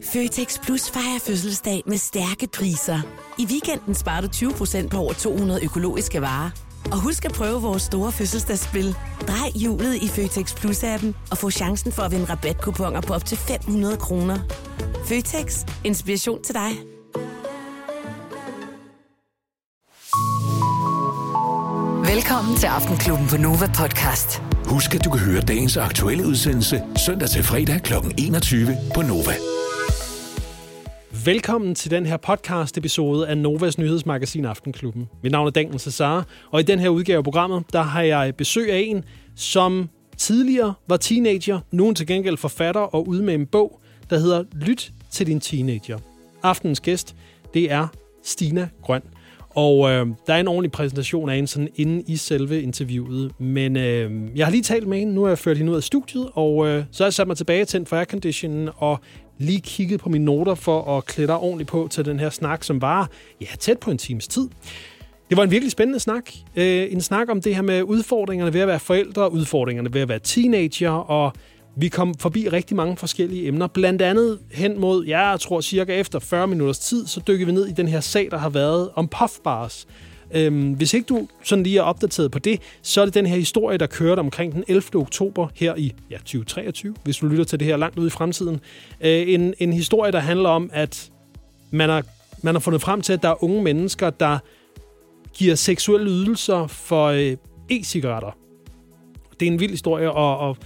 Føtex Plus fejrer fødselsdag med stærke priser. I weekenden sparer du 20% på over 200 økologiske varer. Og husk at prøve vores store fødselsdagsspil. Drej hjulet i Føtex Plus-appen og få chancen for at vinde rabatkuponer på op til 500 kroner. Føtex. Inspiration til dig. Velkommen til Aftenklubben på Nova Podcast. Husk, at du kan høre dagens aktuelle udsendelse søndag til fredag kl. 21 på Nova. Velkommen til den her podcast-episode af Novas nyhedsmagasin Aftenklubben. Mit navn er Daniel Cesar, og i den her udgave af programmet, der har jeg besøg af en, som tidligere var teenager, nu til gengæld forfatter og ude med en bog, der hedder Lyt til din teenager. Aftenens gæst, det er Stina Grøn. Og der er en ordentlig præsentation af hende sådan inde i selve interviewet. Men jeg har lige talt med hende. Nu har jeg ført hende ud af studiet, og så har jeg sat mig tilbage til for airconditionen og lige kigget på mine noter for at klæde ordentligt på til den her snak, som var tæt på en times tid. Det var en virkelig spændende snak. En snak om det her med udfordringerne ved at være forældre, udfordringerne ved at være teenager, og vi kom forbi rigtig mange forskellige emner. Blandt andet hen mod, jeg tror cirka efter 40 minutters tid, så dykker vi ned i den her sag, der har været om puffbars. Hvis ikke du sådan lige er opdateret på det, så er det den her historie, der kørte omkring den 11. oktober her i 2023, hvis du lytter til det her langt ud i fremtiden. En historie, der handler om, at man har fundet frem til, at der er unge mennesker, der giver seksuelle ydelser for e-cigaretter. Det er en vild historie, og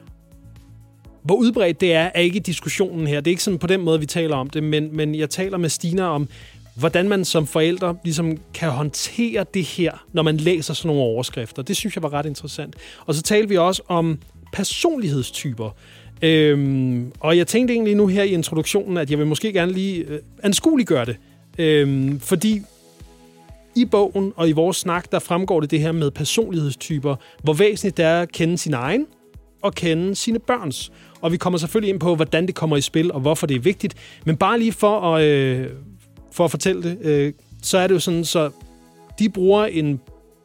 hvor udbredt det er ikke diskussionen her. Det er ikke sådan på den måde, vi taler om det, men jeg taler med Stina om, hvordan man som forældre ligesom kan håndtere det her, når man læser sådan nogle overskrifter. Det synes jeg var ret interessant. Og så talte vi også om personlighedstyper. Og jeg tænkte egentlig nu her i introduktionen, at jeg vil måske gerne lige anskueliggøre det. Fordi i bogen og i vores snak, der fremgår det her med personlighedstyper, hvor væsentligt det er at kende sin egen og kende sine børns. Og vi kommer selvfølgelig ind på, hvordan det kommer i spil, og hvorfor det er vigtigt. Men bare lige for at fortælle det, så er det jo sådan, så de bruger en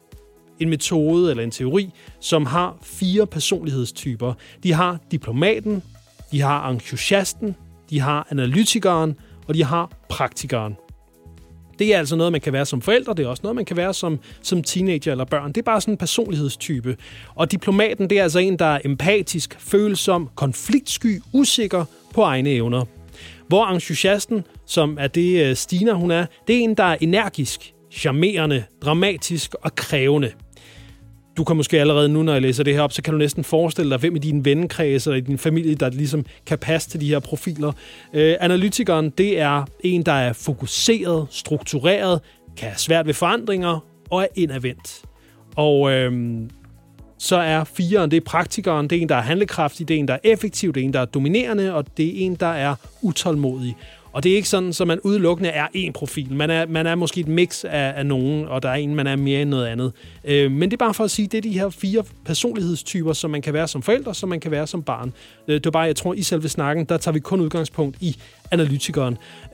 metode eller en teori, som har 4 personlighedstyper. De har diplomaten, de har entusiasten, de har analytikeren, og de har praktikeren. Det er altså noget, man kan være som forældre, det er også noget, man kan være som teenager eller børn. Det er bare sådan en personlighedstype. Og diplomaten, det er altså en, der er empatisk, følsom, konfliktsky, usikker på egne evner. Hvor entusiasten, som er det Stina hun er, det er en, der er energisk, charmerende, dramatisk og krævende. Du kan måske allerede nu, når jeg læser det her op, så kan du næsten forestille dig, hvem i din vennekreds eller i din familie, der ligesom kan passe til de her profiler. Analytikeren, det er en, der er fokuseret, struktureret, kan have svært ved forandringer og er indadvendt. Og så er 4'eren, det er praktikeren, det er en, der er handlekraftig, det er en, der er effektiv, det er en, der er dominerende, og det er en, der er utålmodig. Og det er ikke sådan, at man udelukkende er én profil. Man er måske et mix af nogen, og der er en, man er mere end noget andet. Men det er bare for at sige, det er de her 4 personlighedstyper, som man kan være som forældre, som man kan være som barn. Det er bare, jeg tror, i selve snakken, der tager vi kun udgangspunkt i analytikeren.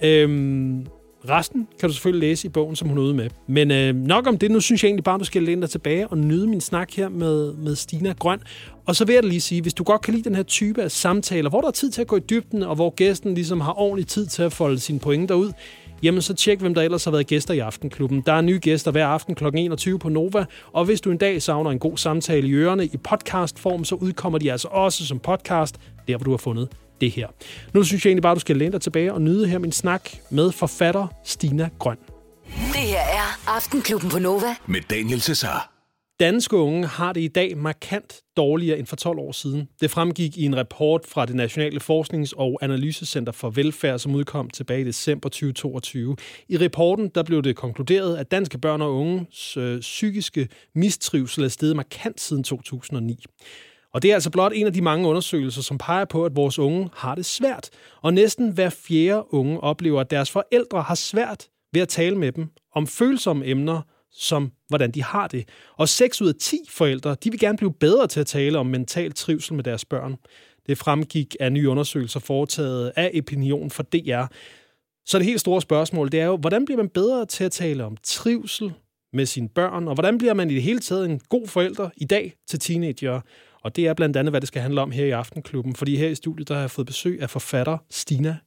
Resten kan du selvfølgelig læse i bogen, som hun er ude med. Men nok om det. Nu synes jeg egentlig bare, du skal læne dig tilbage og nyde min snak her med Stina Grøn. Og så vil jeg lige sige, hvis du godt kan lide den her type af samtaler, hvor der er tid til at gå i dybden, og hvor gæsten ligesom har ordentlig tid til at folde sine pointer ud, jamen så tjek, hvem der ellers har været gæster i Aftenklubben. Der er nye gæster hver aften kl. 21 på Nova, og hvis du en dag savner en god samtale i ørerne i podcastform, så udkommer de altså også som podcast, der hvor du har fundet det her. Nu synes jeg egentlig bare, du skal læne dig tilbage og nyde her min snak med forfatter Stina Grøn. Det her er Aftenklubben på Nova Med Daniel Cesar. Danske unge har det i dag markant dårligere end for 12 år siden. Det fremgik i en rapport fra det Nationale Forsknings- og Analysecenter for Velfærd, som udkom tilbage i december 2022. I rapporten der blev det konkluderet, at danske børn og unges psykiske mistrivsel er steget markant siden 2009. Og det er altså blot en af de mange undersøgelser, som peger på, at vores unge har det svært. Og næsten hver 4. unge oplever, at deres forældre har svært ved at tale med dem om følsomme emner, som hvordan de har det. Og 6 ud af 10 forældre, de vil gerne blive bedre til at tale om mental trivsel med deres børn. Det fremgik af nye undersøgelser foretaget af Opinion for DR. Så det helt store spørgsmål, det er jo, hvordan bliver man bedre til at tale om trivsel med sine børn, og hvordan bliver man i det hele taget en god forælder i dag til teenagere? Og det er blandt andet, hvad det skal handle om her i Aftenklubben, fordi her i studiet, der har jeg fået besøg af forfatter Stina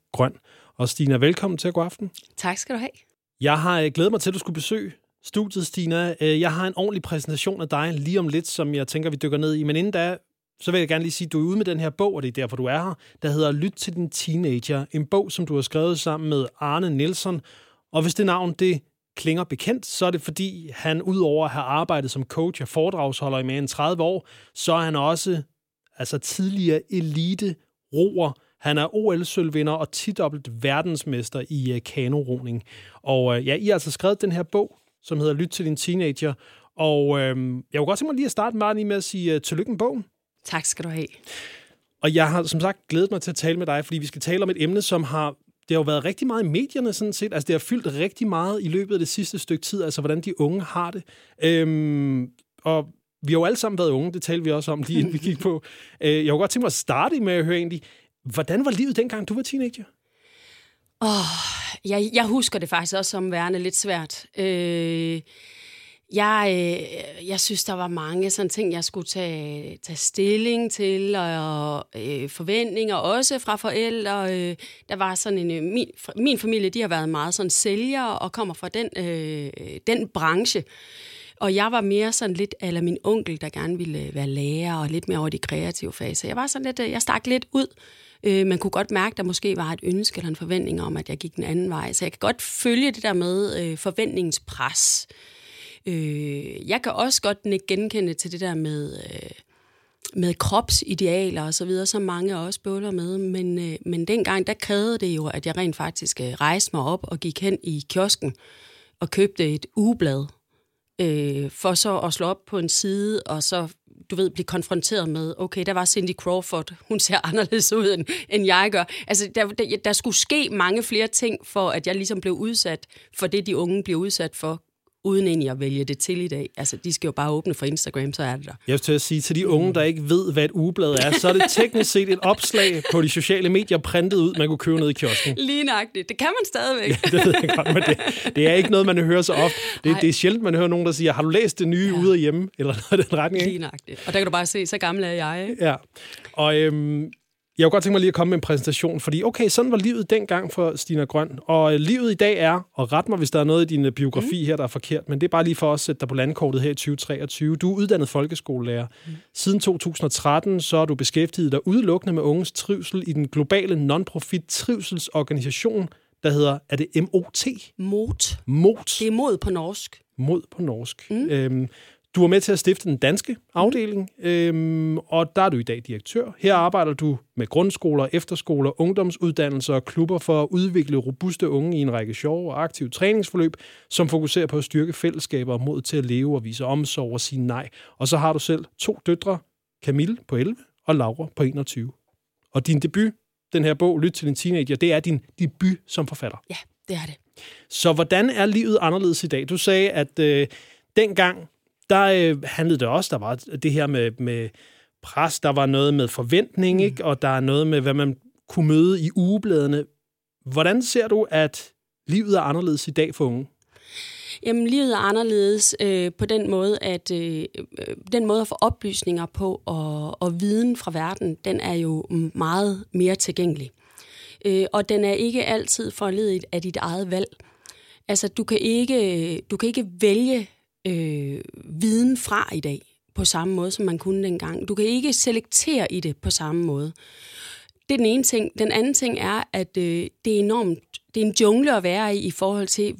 Grøn. Og Stina, velkommen til God Aften. Tak skal du have. Jeg har glædet mig til, at du skulle besøge studiet, Stina. Jeg har en ordentlig præsentation af dig lige om lidt, som jeg tænker, vi dykker ned i. Men inden da, så vil jeg gerne lige sige, at du er ude med den her bog, og det er derfor, du er her, der hedder Lyt til din teenager. En bog, som du har skrevet sammen med Arne Nielsen. Og hvis det navn, det klinger bekendt, så er det fordi, han udover at have arbejdet som coach og foredragsholder i mere end 30 år, så er han også tidligere elite-roer. Han er OL-sølvvinder og 10-dobbelt verdensmester i kanoroning. Og I har altså skrevet den her bog, som hedder Lyt til din teenager. Og jeg kunne godt tænke mig lige at starte med at sige tillykke med bogen. Tak skal du have. Og jeg har som sagt glædet mig til at tale med dig, fordi vi skal tale om et emne, som det har jo været rigtig meget i medierne sådan set. Altså det har fyldt rigtig meget i løbet af det sidste stykke tid, altså hvordan de unge har det. Og vi har jo alle sammen været unge, det talte vi også om lige inden vi gik på. Jeg kunne godt tænke mig at starte med at høre egentlig, hvordan var livet dengang, du var teenager? Jeg husker det faktisk også som værende lidt svært. Jeg synes, der var mange sådan ting, jeg skulle tage stilling til, og forventninger også fra forældre. Der var sådan min familie, de har været meget sådan sælgere og kommer fra den branche. Og jeg var mere sådan lidt eller min onkel, der gerne ville være lærer og lidt mere over de kreative faser. Jeg var sådan lidt, jeg stak lidt ud. Man kunne godt mærke, der måske var et ønske eller en forventning om, at jeg gik den anden vej. Så jeg kan godt følge det der med forventningspres. Jeg kan også godt genkende til det der med kropsidealer og så videre, som mange også bøvler med. Men dengang, der krævede det jo, at jeg rent faktisk rejste mig op og gik hen i kiosken og købte et ugeblad, for så at slå op på en side, og så, blive konfronteret med, okay, der var Cindy Crawford, hun ser anderledes ud, end jeg gør. Altså, der skulle ske mange flere ting, for at jeg ligesom blev udsat for det, de unge bliver udsat for, uden egentlig at vælge det til i dag. Altså, de skal jo bare åbne for Instagram, så er det der. Jeg vil til at sige, til de unge, der ikke ved, hvad et ugeblad er, så er det teknisk set et opslag på de sociale medier, printet ud, man kunne købe ned i kiosken. Lige nøjagtigt. Det kan man stadigvæk. Ja, det ved jeg godt, men det er ikke noget, man hører så ofte. Det er sjældent, man hører nogen, der siger, har du læst det nye ude af hjemme? Eller noget af den retning, ikke? Lige nøjagtigt. Og der kan du bare se, så gammel er jeg, ikke? Ja. Og jeg kunne godt tænke mig lige at komme med en præsentation, fordi okay, sådan var livet dengang for Stina Grøn, og livet i dag er, og ret mig, hvis der er noget i din biografi her, der er forkert, men det er bare lige for at sætte dig på landkortet her i 2023. Du er uddannet folkeskolelærer. Siden 2013, så er du beskæftiget dig udelukkende med unges trivsel i den globale non-profit trivselsorganisation, der hedder, er det MOT? MOT. Det er mod på norsk. Mod på norsk. Du var med til at stifte den danske afdeling, og der er du i dag direktør. Her arbejder du med grundskoler, efterskoler, ungdomsuddannelser og klubber for at udvikle robuste unge i en række sjove og aktive træningsforløb, som fokuserer på at styrke fællesskaber og mod til at leve og vise omsorg og sige nej. Og så har du selv 2 døtre, Camille på 11 og Laura på 21. Og din debut, den her bog, Lyt til din teenager, det er din debut som forfatter. Ja, det er det. Så hvordan er livet anderledes i dag? Du sagde, at dengang, der handlede det også, der var det her med pres, der var noget med forventning, ikke? Og der er noget med, hvad man kunne møde i ugebladene. Hvordan ser du, at livet er anderledes i dag for unge? Jamen, livet er anderledes på den måde, at den måde at få oplysninger på og viden fra verden, den er jo meget mere tilgængelig. Og den er ikke altid foranlediget af dit eget valg. Altså, du kan ikke vælge viden fra i dag på samme måde, som man kunne dengang. Du kan ikke selektere i det på samme måde. Det er den ene ting. Den anden ting er, at det er en jungle at være i forhold til,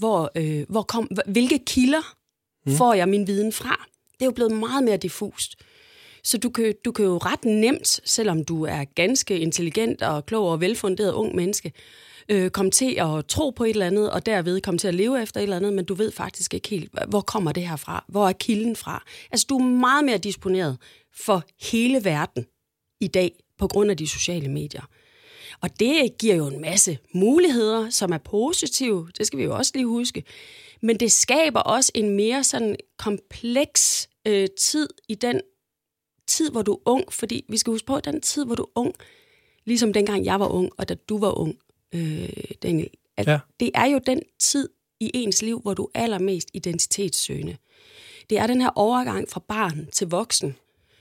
hvilke kilder får jeg min viden fra. Det er jo blevet meget mere diffust. Så du kan jo ret nemt, selvom du er ganske intelligent og klog og velfunderet ung menneske, komme til at tro på et eller andet, og derved komme til at leve efter et eller andet, men du ved faktisk ikke helt, hvor kommer det her fra? Hvor er kilden fra? Altså, du er meget mere disponeret for hele verden i dag, på grund af de sociale medier. Og det giver jo en masse muligheder, som er positive, det skal vi jo også lige huske, men det skaber også en mere sådan kompleks tid i den tid, hvor du er ung, fordi vi skal huske på, at den tid, hvor du er ung, ligesom dengang jeg var ung, og da du var ung, Daniel, at det er jo den tid i ens liv, hvor du er allermest identitetssøgende. Det er den her overgang fra barn til voksen,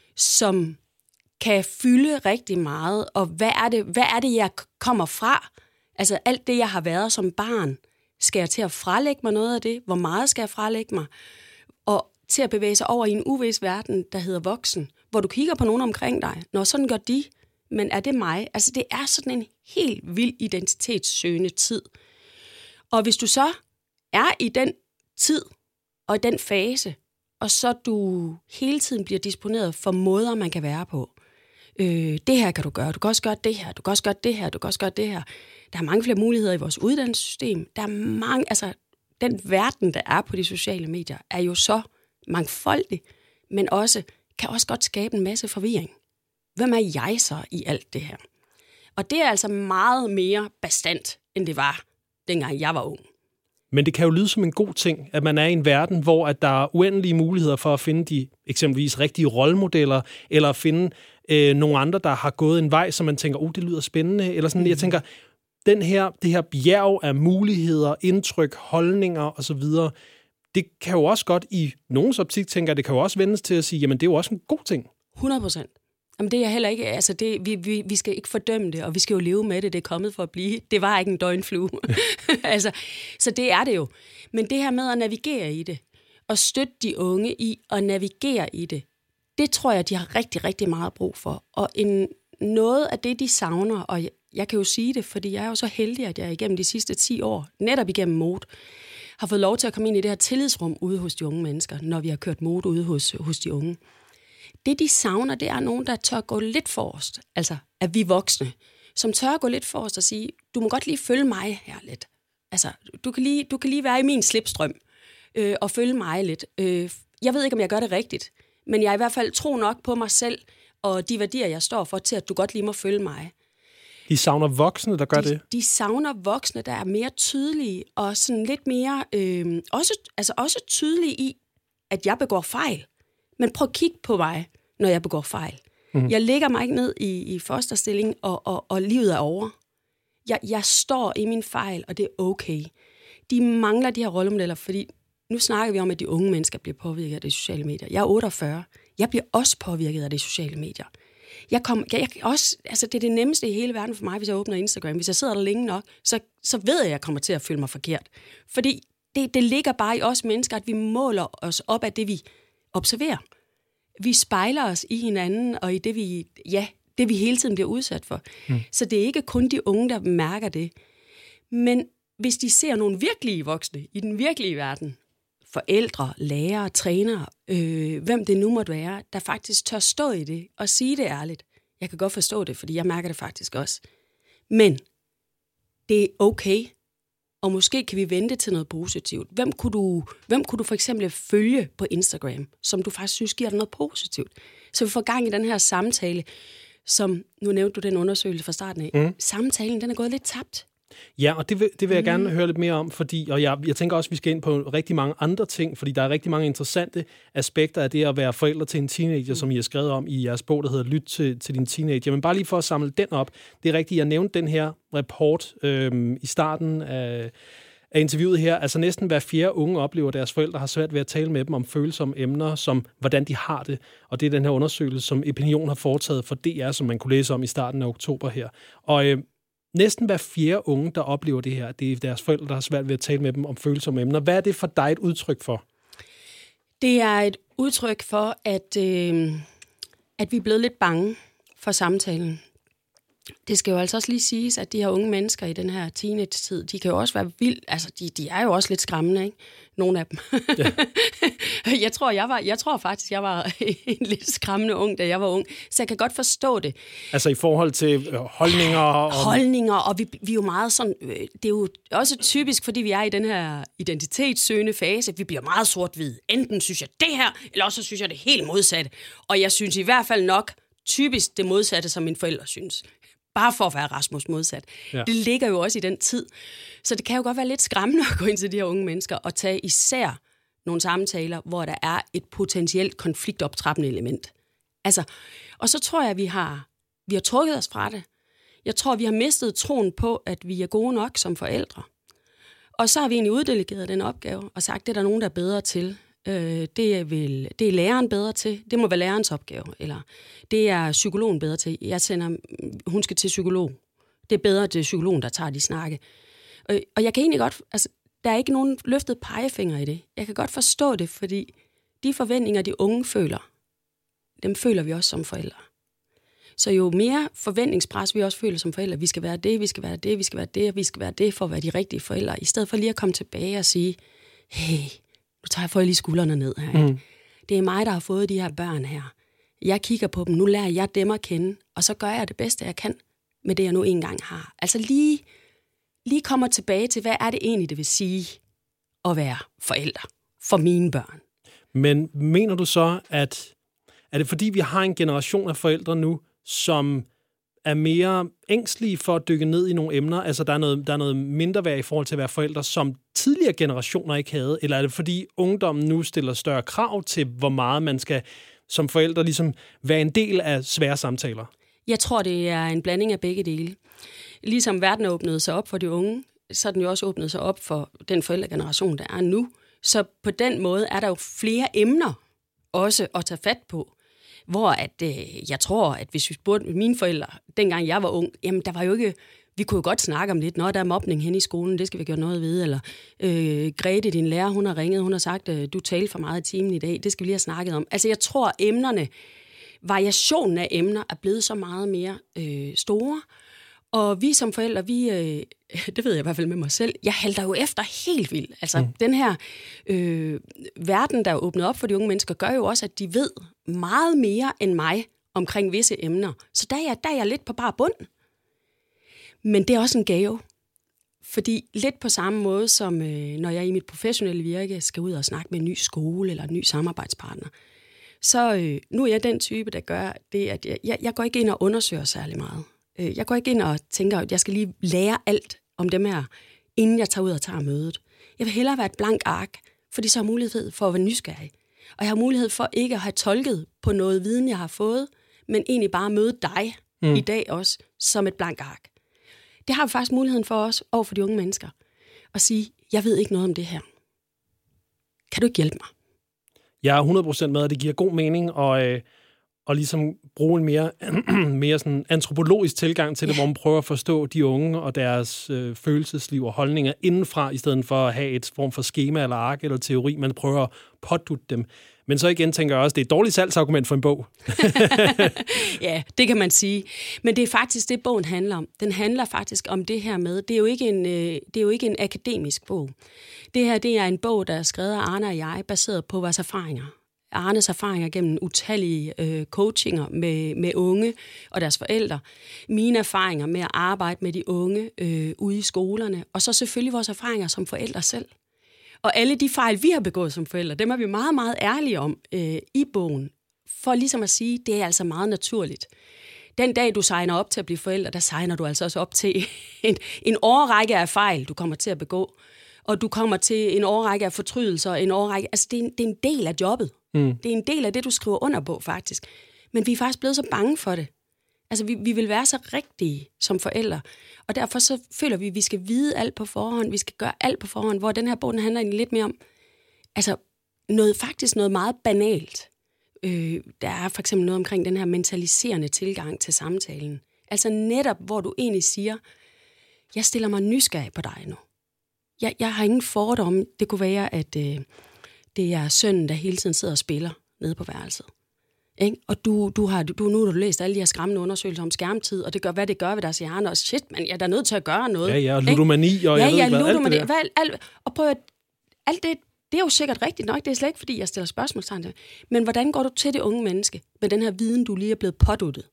som kan fylde rigtig meget, og hvad er det, jeg kommer fra? Altså alt det, jeg har været som barn, skal jeg til at frelægge mig noget af det? Hvor meget skal jeg frelægge mig? Og til at bevæge sig over i en uvis verden, der hedder voksen, hvor du kigger på nogen omkring dig. Når sådan gør de, men er det mig? Altså det er sådan en helt vild identitetssøgende tid. Og hvis du så er i den tid og i den fase, og så du hele tiden bliver disponeret for måder, man kan være på. Det her kan du gøre, du kan også gøre det her, du kan også gøre det her, du kan også gøre det her. Der er mange flere muligheder i vores uddannelsessystem. Der er mange, altså den verden, der er på de sociale medier, er jo så mangfoldig, men kan også godt skabe en masse forvirring. Hvem er jeg så i alt det her? Og det er altså meget mere bastant, end det var, dengang jeg var ung. Men det kan jo lyde som en god ting, at man er i en verden, hvor at der er uendelige muligheder for at finde de eksempelvis rigtige rollemodeller, eller at finde nogle andre, der har gået en vej, som man tænker, det lyder spændende, eller sådan. Jeg tænker, det her bjerg af muligheder, indtryk, holdninger osv., det kan jo også godt i nogens optik, tænker jeg, det kan jo også vendes til at sige, jamen det er jo også en god ting. 100%. Jamen det er heller ikke, altså vi skal ikke fordømme det, og vi skal jo leve med det, det er kommet for at blive. Det var ikke en døgnflue. Altså, så det er det jo. Men det her med at navigere i det, og støtte de unge i at navigere i det, det tror jeg, de har rigtig, rigtig meget brug for. Og noget af det, de savner, og jeg kan jo sige det, fordi jeg er jo så heldig, at jeg igennem de sidste 10 år, netop igennem MOD, har fået lov til at komme ind i det her tillidsrum ude hos de unge mennesker, når vi har kørt MOD ude hos de unge. Det, de savner, det er nogen, der tør gå lidt forrest, altså at vi voksne, som tør gå lidt forrest og sige, du må godt lige følge mig her lidt. Altså, du kan lige være i min slipstrøm og følge mig lidt. Jeg ved ikke, om jeg gør det rigtigt, men jeg er i hvert fald tro nok på mig selv og de værdier, jeg står for, til at du godt lige må følge mig. De savner voksne, der gør det? De savner voksne, der er mere tydelige og sådan lidt mere, også tydelige i, at jeg begår fejl. Men prøv at kigge på mig, når jeg begår fejl. Jeg lægger mig ikke ned i fosterstilling, og livet er over. Jeg står i min fejl, og det er okay. De mangler de her rollemodeller, fordi nu snakker vi om, at de unge mennesker bliver påvirket af de sociale medier. Jeg er 48. Jeg bliver også påvirket af de sociale medier. Jeg også, altså det er det nemmeste i hele verden for mig, hvis jeg åbner Instagram. Hvis jeg sidder der længe nok, så ved jeg, at jeg kommer til at føle mig forkert. Fordi det ligger bare i os mennesker, at vi måler os op af det, vi observerer. Vi spejler os i hinanden, og i det vi hele tiden bliver udsat for. Så det er ikke kun de unge, der mærker det. Men hvis de ser nogle virkelige voksne i den virkelige verden, forældre, lærere, trænere, hvem det nu måtte være, der faktisk tør stå i det og sige det ærligt. Jeg kan godt forstå det, fordi jeg mærker det faktisk også. Men det er okay, og måske kan vi vente til noget positivt. Hvem kunne du for eksempel følge på Instagram, som du faktisk synes giver dig noget positivt? Så vi får gang i den her samtale, som, nu nævnte du den undersøgelse fra starten af. Samtalen, den er gået lidt tabt. Ja, og det vil jeg gerne høre lidt mere om, fordi, og jeg tænker også, at vi skal ind på rigtig mange andre ting, fordi der er rigtig mange interessante aspekter af det at være forældre til en teenager, som I har skrevet om i jeres bog, der hedder Lyt til din teenager. Men bare lige for at samle den op, det er rigtigt, jeg nævnte den her rapport i starten af interviewet her. Altså næsten hver 4. unge oplever, at deres forældre har svært ved at tale med dem om følsomme emner, som hvordan de har det. Og det er den her undersøgelse, som Opinion har foretaget for DR, som man kunne læse om i starten af oktober her. Og næsten hver 4. unge, der oplever det her, det er deres forældre, der har svært ved at tale med dem om følsomme emner. Hvad er det for dig et udtryk for? Det er et udtryk for, at vi er blevet lidt bange for samtalen. Det skal jo altså også lige siges, at de her unge mennesker i den her teenage-tid, de kan jo også være vildt, altså de er jo også lidt skræmmende, ikke? Nogle af dem. Ja. Jeg tror faktisk, jeg var en lidt skræmmende ung, da jeg var ung, så jeg kan godt forstå det. Altså i forhold til holdninger? Holdninger, og vi er jo meget sådan, det er jo også typisk, fordi vi er i den her identitetssøgende fase, vi bliver meget sort-hvid. Enten synes jeg det her, eller også synes jeg det helt modsatte. Og jeg synes i hvert fald nok typisk det modsatte, som mine forældre synes. Bare for at være Rasmus modsat. Ja. Det ligger jo også i den tid. Så det kan jo godt være lidt skræmmende at gå ind til de her unge mennesker og tage især nogle samtaler, hvor der er et potentielt konfliktoptrappende element. Altså, og så tror jeg, at vi har trukket os fra det. Jeg tror, vi har mistet troen på, at vi er gode nok som forældre. Og så har vi egentlig uddelegeret den opgave og sagt, at det er der nogen, der er bedre til. Det er læreren bedre til. Det må være lærerens opgave. Eller det er psykologen bedre til. Hun skal til psykolog. Det er bedre, at det er psykologen, der tager de snakke. Og jeg kan egentlig godt... Altså, der er ikke nogen løftet pegefinger i det. Jeg kan godt forstå det, fordi de forventninger, de unge føler, dem føler vi også som forældre. Så jo mere forventningspres vi også føler som forældre, vi skal være det, vi skal være det, vi skal være det, og vi skal være det for at være de rigtige forældre, i stedet for lige at komme tilbage og sige, hey, nu får jeg lige skuldrene ned her. Ikke? Det er mig, der har fået de her børn her. Jeg kigger på dem, nu lærer jeg dem at kende, og så gør jeg det bedste, jeg kan med det, jeg nu engang har. Altså lige kommer tilbage til, hvad er det egentlig, det vil sige at være forælder for mine børn. Men mener du så, at er det fordi, vi har en generation af forældre nu, som er mere ængstlige for at dykke ned i nogle emner? Altså, der er noget mindre værd i forhold til at være forældre, som tidligere generationer ikke havde? Eller er det fordi, ungdommen nu stiller større krav til, hvor meget man skal som forældre ligesom være en del af svære samtaler? Jeg tror, det er en blanding af begge dele. Ligesom verden er åbnet sig op for de unge, så er den jo også åbnet sig op for den forældregeneration, der er nu. Så på den måde er der jo flere emner også at tage fat på. Hvor jeg tror, at hvis vi spurgte mine forældre, dengang jeg var ung, jamen der var jo ikke... Vi kunne jo godt snakke om lidt, når der er mobning hen i skolen, det skal vi gøre noget ved. Eller Grete, din lærer, hun har ringet, hun har sagt, du talte for meget i timen i dag, det skal vi lige have snakket om. Altså jeg tror, emnerne, variationen af emner er blevet så meget mere store. Og vi som forældre, det ved jeg i hvert fald med mig selv, jeg halter jo efter helt vildt. Altså den her verden, der er åbnet op for de unge mennesker, gør jo også, at de ved meget mere end mig omkring visse emner. Så der er jeg lidt på bare bund. Men det er også en gave. Fordi lidt på samme måde som når jeg i mit professionelle virke skal ud og snakke med en ny skole eller en ny samarbejdspartner, så nu er jeg den type, der gør det, at jeg går ikke ind og undersøger særlig meget. Jeg går ikke ind og tænker, at jeg skal lige lære alt om dem her, inden jeg tager ud og tager mødet. Jeg vil hellere være et blank ark, fordi så har jeg mulighed for at være nysgerrig. Og jeg har mulighed for ikke at have tolket på noget viden, jeg har fået, men egentlig bare møde dig i dag også som et blank ark. Det har vi faktisk muligheden for os over for de unge mennesker. At sige, jeg ved ikke noget om det her. Kan du ikke hjælpe mig? Jeg er 100% med, at det giver god mening og ligesom bruge en mere sådan antropologisk tilgang til det, hvor man prøver at forstå de unge og deres følelsesliv og holdninger indenfra, i stedet for at have et form for skema eller ark eller teori. Man prøver at pådutte dem. Men så igen tænker jeg også, det er et dårligt salgsargument for en bog. Ja, det kan man sige. Men det er faktisk det, bogen handler om. Den handler faktisk om det her med, det er jo ikke en akademisk bog. Det her, det er en bog, der er skrevet af Arne og jeg, baseret på vores erfaringer. Arnes erfaringer gennem utallige coachinger med unge og deres forældre. Mine erfaringer med at arbejde med de unge ude i skolerne. Og så selvfølgelig vores erfaringer som forældre selv. Og alle de fejl, vi har begået som forældre, dem er vi meget, meget ærlige om i bogen. For ligesom at sige, det er altså meget naturligt. Den dag, du signer op til at blive forælder, der signer du altså også op til en årrække af fejl, du kommer til at begå. Og du kommer til en årrække af fortrydelser, altså det er en del af jobbet. Det er en del af det, du skriver under på, faktisk. Men vi er faktisk blevet så bange for det. Altså, vi vil være så rigtige som forældre. Og derfor så føler vi, at vi skal vide alt på forhånd. Vi skal gøre alt på forhånd, hvor den her bog, den handler egentlig lidt mere om, altså, noget meget banalt. Der er for eksempel noget omkring den her mentaliserende tilgang til samtalen. Altså netop, hvor du egentlig siger, jeg stiller mig nysgerrig på dig nu. Jeg har ingen fordomme. Det kunne være, at det er sønnen, der hele tiden sidder og spiller nede på værelset. Ikke? Og nu har du læst alle de her skræmmende undersøgelser om skærmtid, og det gør, hvad det gør ved deres hjerne, og shit, man, jeg er da nødt til at gøre noget. Ja, og ludomani, og jeg ved hvad, alt det der. Og prøv at, alt det er jo sikkert rigtigt nok, det er slet ikke, fordi jeg stiller spørgsmålstegn til. Men hvordan går du til det unge menneske, med den her viden, du lige er blevet påduttet?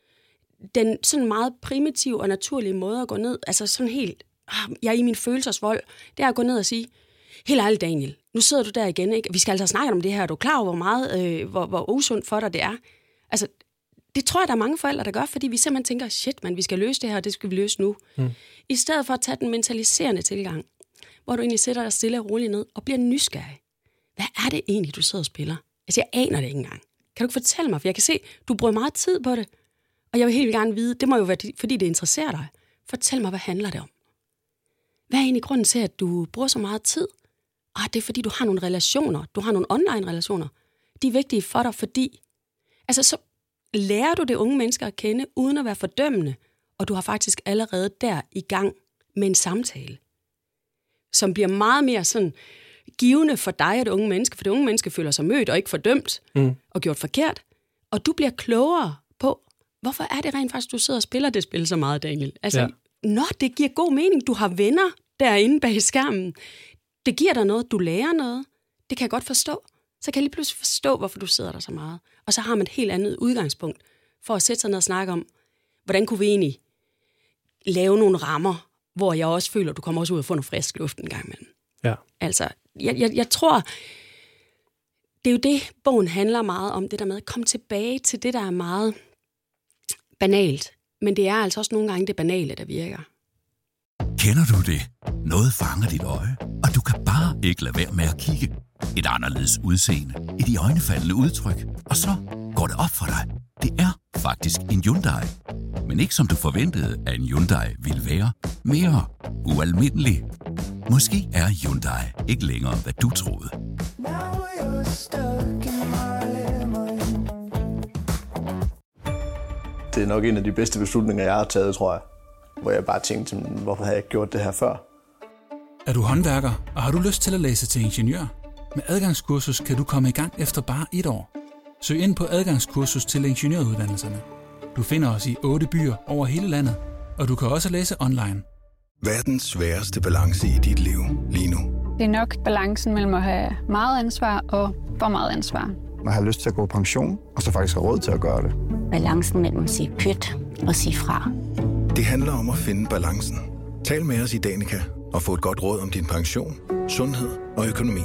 Den sådan meget primitive og naturlige måde at gå ned, altså sådan helt, jeg er i min følelsesvold, det er at gå ned og sige, helt ærligt Daniel, nu sidder du der igen, ikke? Vi skal altså snakke om det her, er du klar over, hvor meget, hvor usundt for dig det er? Altså, det tror jeg, der er mange forældre, der gør, fordi vi simpelthen tænker, shit, man, vi skal løse det her, og det skal vi løse nu. I stedet for at tage den mentaliserende tilgang, hvor du egentlig sætter dig stille og roligt ned og bliver nysgerrig. Hvad er det egentlig, du sidder og spiller? Altså, jeg aner det ikke engang. Kan du ikke fortælle mig? For jeg kan se, du bruger meget tid på det, og jeg vil helt gerne vide, det må jo være, fordi det interesserer dig. Fortæl mig, hvad handler det om? Hvad er egentlig grunden til, at du bruger så meget tid? Det er, fordi du har nogle relationer. Du har nogle online-relationer. De er vigtige for dig, fordi... Altså, så lærer du det unge mennesker at kende, uden at være fordømmende, og du har faktisk allerede der i gang med en samtale, som bliver meget mere sådan givende for dig og det unge menneske, for det unge menneske føler sig mødt og ikke fordømt og gjort forkert, og du bliver klogere på, hvorfor er det rent faktisk, du sidder og spiller det spil så meget, Daniel? Altså, det giver god mening. Du har venner derinde bag skærmen. Det giver dig noget. Du lærer noget. Det kan jeg godt forstå. Så kan jeg lige pludselig forstå, hvorfor du sidder der så meget. Og så har man et helt andet udgangspunkt for at sætte sig ned og snakke om, hvordan kunne vi egentlig lave nogle rammer, hvor jeg også føler, at du kommer også ud og får noget frisk luft en gang imellem. Ja. Altså, jeg tror, det er jo det, bogen handler meget om, det der med at komme tilbage til det, der er meget banalt. Men det er altså også nogle gange det banale, der virker. Kender du det? Noget fanger dit øje, og du kan bare ikke lade være med at kigge. Et anderledes udseende, et iøjnefaldende udtryk, og så går det op for dig. Det er faktisk en Hyundai. Men ikke som du forventede, at en Hyundai ville være. Mere ualmindelig. Måske er Hyundai ikke længere, hvad du troede. Det er nok en af de bedste beslutninger, jeg har taget, tror jeg. Hvor jeg bare tænkte, hvorfor har jeg ikke gjort det her før? Er du håndværker, og har du lyst til at læse til ingeniør? Med adgangskursus kan du komme i gang efter bare 1 år. Søg ind på adgangskursus til ingeniøruddannelserne. Du finder os i 8 byer over hele landet, og du kan også læse online. Hvad er den sværeste balance i dit liv lige nu? Det er nok balancen mellem at have meget ansvar og for meget ansvar. Man har lyst til at gå på pension, og så faktisk have råd til at gøre det. Balancen mellem at sige pyt og sige fra. Det handler om at finde balancen. Tal med os i Danica og få et godt råd om din pension, sundhed og økonomi.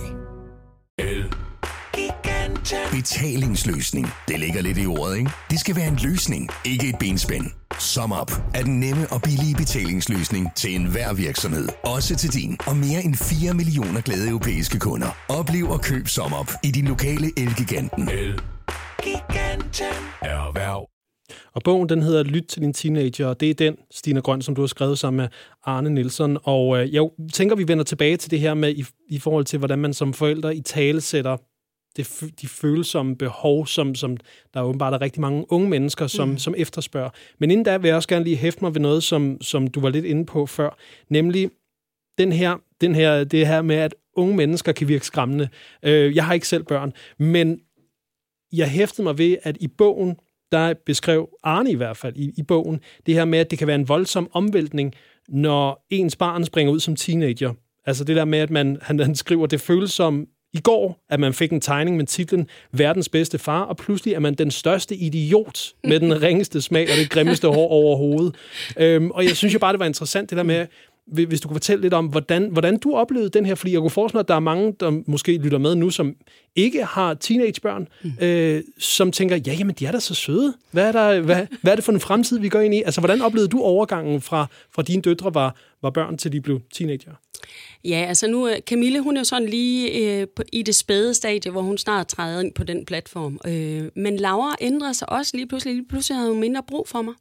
Betalingsløsning. Det ligger lidt i ordet, ikke? Det skal være en løsning, ikke et benspænd. SumUp er den nemme og billige betalingsløsning til enhver virksomhed. Også til din og mere end 4 millioner glade europæiske kunder. Oplev og køb SumUp i din lokale Elgiganten. Elgiganten. Erhverv. Og bogen, den hedder Lyt til din teenager, og det er den, Stine Grøn, som du har skrevet sammen med Arne Nielsen. Og jeg tænker, vi vender tilbage til det her med, i forhold til, hvordan man som forældre i tale sætter de følsomme behov, som der åbenbart er rigtig mange unge mennesker, som efterspørger. Men inden da vil jeg også gerne lige hæfte mig ved noget, som du var lidt inde på før, nemlig det her med, at unge mennesker kan virke skræmmende. Jeg har ikke selv børn, men jeg hæftede mig ved, at i bogen, der beskrev Arne i hvert fald i bogen, det her med, at det kan være en voldsom omvæltning, når ens barn springer ud som teenager. Altså det der med, at han skriver, det føles som i går, at man fik en tegning med titlen Verdens bedste far, og pludselig er man den største idiot med den ringeste smag og det grimmeste hår overhovedet. Og jeg synes jo bare, det var interessant, det der med, hvis du kunne fortælle lidt om, hvordan du oplevede den her, fordi jeg kunne forestille mig, at der er mange, der måske lytter med nu, som ikke har teenagebørn, som tænker, jamen de er da så søde. Hvad er det for en fremtid, vi går ind i? Altså, hvordan oplevede du overgangen fra dine døtre var børn, til de blev teenager? Ja, altså nu, Camille, hun er jo sådan lige i det spæde stadie, hvor hun snart træder ind på den platform. Men Laura ændrer sig også lige pludselig. Lige pludselig havde hun mindre brug for mig.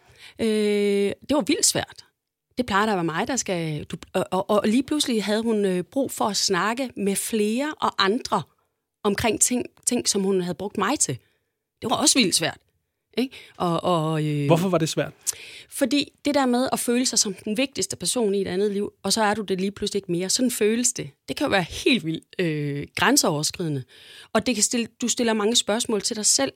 Det var vildt svært. Det plejer der at være mig, der skal... Og lige pludselig havde hun brug for at snakke med flere og andre omkring ting, som hun havde brugt mig til. Det var også vildt svært. Ikke? Hvorfor var det svært? Fordi det der med at føle sig som den vigtigste person i et andet liv, og så er du det lige pludselig ikke mere. Sådan føles det. Det kan jo være helt vildt grænseoverskridende. Og du stiller mange spørgsmål til dig selv.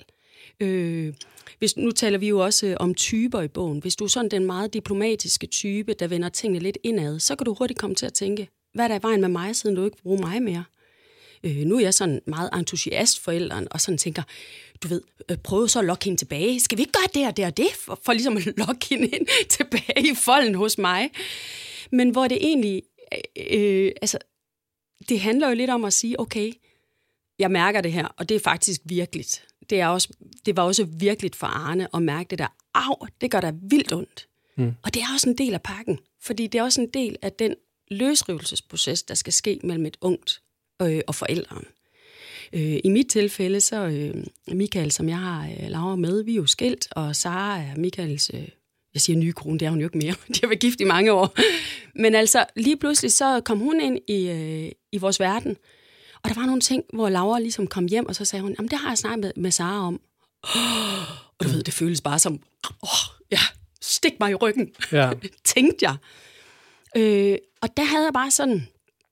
Nu taler vi jo også om typer i bogen. Hvis du er sådan den meget diplomatiske type, der vender tingene lidt indad, så kan du hurtigt komme til at tænke, hvad er der i vejen med mig, siden du ikke bruger mig mere? Nu er jeg sådan meget entusiast forældren, og sådan tænker, du ved, prøv så at lokke hende tilbage. Skal vi ikke gøre det og det og det, for ligesom at lokke hende ind tilbage i folden hos mig? Men hvor det egentlig, det handler jo lidt om at sige, okay, jeg mærker det her, og det er faktisk virkeligt. Det var også virkeligt for Arne at mærke det der, det gør da vildt ondt. Og det er også en del af pakken, fordi det er også en del af den løsrivelsesproces, der skal ske mellem et ungt og forældren. I mit tilfælde, så Michael, som jeg har Laura med, vi er jo skilt, og Sara er Michaels, jeg siger nye kone, det er hun jo ikke mere, de har været gift i mange år. Men altså, lige pludselig så kom hun ind i vores verden, og der var nogle ting, hvor Laura ligesom kom hjem, og så sagde hun, jamen det har jeg snakket med Sara om. Og du ved, det føles bare som, ja, stik mig i ryggen, ja. tænkte jeg. Og der havde jeg bare sådan,